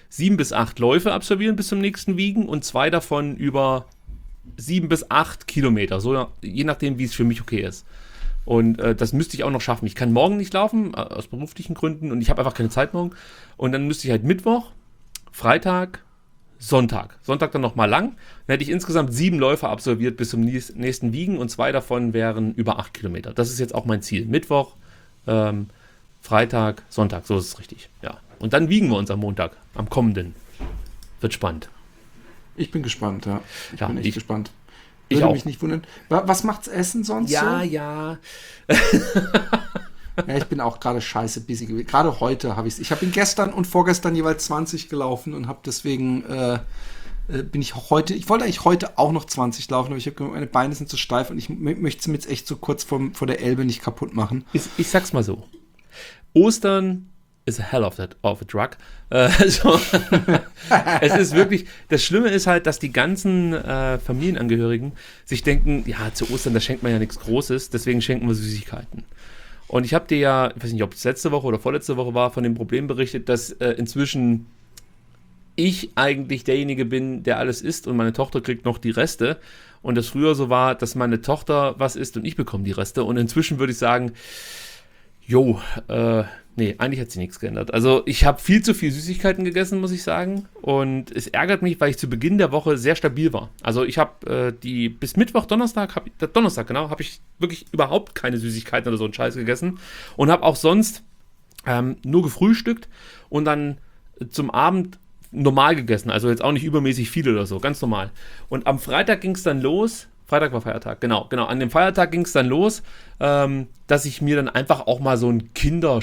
sieben bis acht Läufe absolvieren bis zum nächsten Wiegen und zwei davon über sieben bis acht Kilometer, so je nachdem, wie es für mich okay ist. Und äh, das müsste ich auch noch schaffen. Ich kann morgen nicht laufen, äh, aus beruflichen Gründen, und ich habe einfach keine Zeit morgen. Und dann müsste ich halt Mittwoch, Freitag, Sonntag. Sonntag dann nochmal lang. Dann hätte ich insgesamt sieben Läufe absolviert bis zum nächsten Wiegen und zwei davon wären über acht Kilometer. Das ist jetzt auch mein Ziel. Mittwoch, ähm, Freitag, Sonntag, so ist es richtig. Ja. Und dann wiegen wir uns am Montag, am kommenden. Wird spannend. Ich bin gespannt, ja. Ich ja, bin echt ich, gespannt. Ich Würde auch. mich nicht wundern. Was macht's Essen sonst ja, so? Ja, ja. Ich bin auch gerade scheiße busy gewesen. Gerade heute habe ich es. Ich habe ihn gestern und vorgestern jeweils zwanzig gelaufen und habe deswegen äh, äh, bin ich heute, ich wollte eigentlich heute auch noch zwanzig laufen, aber ich habe gemerkt, meine Beine sind zu steif und ich m- möchte sie mir jetzt echt so kurz vom, vor der Elbe nicht kaputt machen. Ich, ich sag's mal so. Ostern is a hell of a, of a drug. Äh, also, es ist wirklich, das Schlimme ist halt, dass die ganzen äh, Familienangehörigen sich denken, ja, zu Ostern, da schenkt man ja nichts Großes, deswegen schenken wir Süßigkeiten. Und ich habe dir ja, ich weiß nicht, ob es letzte Woche oder vorletzte Woche war, von dem Problem berichtet, dass äh, inzwischen ich eigentlich derjenige bin, der alles isst und meine Tochter kriegt noch die Reste. Und das früher so war, dass meine Tochter was isst und ich bekomme die Reste. Und inzwischen würde ich sagen, jo, äh, nee, eigentlich hat sich nichts geändert. Also ich habe viel zu viel Süßigkeiten gegessen, muss ich sagen. Und es ärgert mich, weil ich zu Beginn der Woche sehr stabil war. Also ich habe äh, die, bis Mittwoch, Donnerstag, hab, Donnerstag genau, habe ich wirklich überhaupt keine Süßigkeiten oder so einen Scheiß gegessen. Und habe auch sonst ähm, nur gefrühstückt und dann zum Abend normal gegessen. Also jetzt auch nicht übermäßig viel oder so, ganz normal. Und am Freitag ging es dann los. Freitag war Feiertag, genau, genau. An dem Feiertag ging es dann los, ähm, dass ich mir dann einfach auch mal so einen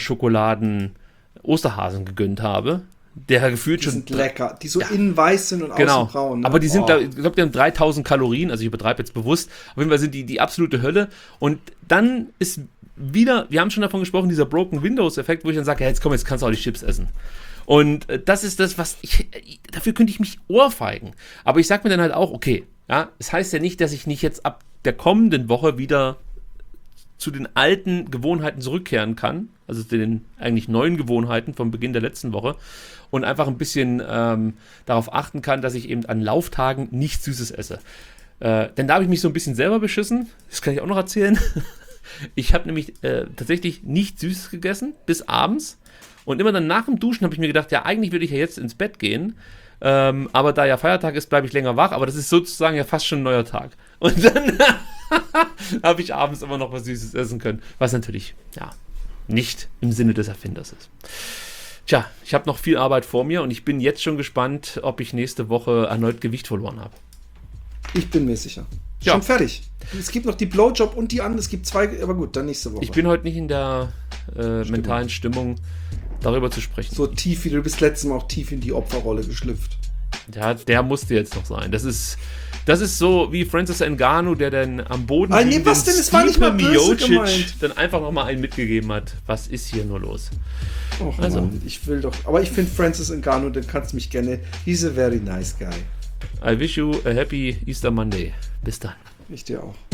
Kinderschokoladen-Osterhasen gegönnt habe. Der gefühlt Die schon. sind lecker, die so Ja. innen weiß sind und Genau. außen braun. Ne? Aber die sind, Oh. da, ich glaube, die haben dreitausend Kalorien, also ich übertreibe jetzt bewusst. Auf jeden Fall sind die die absolute Hölle. Und dann ist wieder, wir haben schon davon gesprochen, dieser Broken Windows-Effekt, wo ich dann sage, ja, jetzt komm, jetzt kannst du auch die Chips essen. Und äh, das ist das, was ich, äh, dafür könnte ich mich ohrfeigen. Aber ich sage mir dann halt auch, okay, ja, es heißt ja nicht, dass ich nicht jetzt ab der kommenden Woche wieder zu den alten Gewohnheiten zurückkehren kann, also zu den eigentlich neuen Gewohnheiten vom Beginn der letzten Woche und einfach ein bisschen ähm, darauf achten kann, dass ich eben an Lauftagen nichts Süßes esse. Äh, denn da habe ich mich so ein bisschen selber beschissen, das kann ich auch noch erzählen. Ich habe nämlich äh, tatsächlich nichts Süßes gegessen bis abends und immer dann nach dem Duschen habe ich mir gedacht, ja, eigentlich würde ich ja jetzt ins Bett gehen, ähm, aber da ja Feiertag ist, bleibe ich länger wach, aber das ist sozusagen ja fast schon ein neuer Tag. Und dann habe ich abends immer noch was Süßes essen können, was natürlich, ja, nicht im Sinne des Erfinders ist. Tja, ich habe noch viel Arbeit vor mir und ich bin jetzt schon gespannt, ob ich nächste Woche erneut Gewicht verloren habe. Ich bin mir sicher. Ja. Schon fertig. Es gibt noch die Blowjob und die anderen, es gibt zwei, aber gut, dann nächste Woche. Ich bin heute nicht in der äh, mentalen Stimmung, darüber zu sprechen. So tief wie du bist letztes Mal auch tief in die Opferrolle geschlüpft. Ja, der musste jetzt noch sein. Das ist, das ist so wie Francis Ngannou, der dann am Boden Ah, nee, was denn? Es war nicht mal böse Miocic gemeint. dann einfach nochmal einen mitgegeben hat. Was ist hier nur los? Oh, Also. Mann, ich will doch. Aber ich finde Francis Ngannou, den kannst du mich gerne. He's a very nice guy. I wish you a happy Easter Monday. Bis dann. Ich dir auch.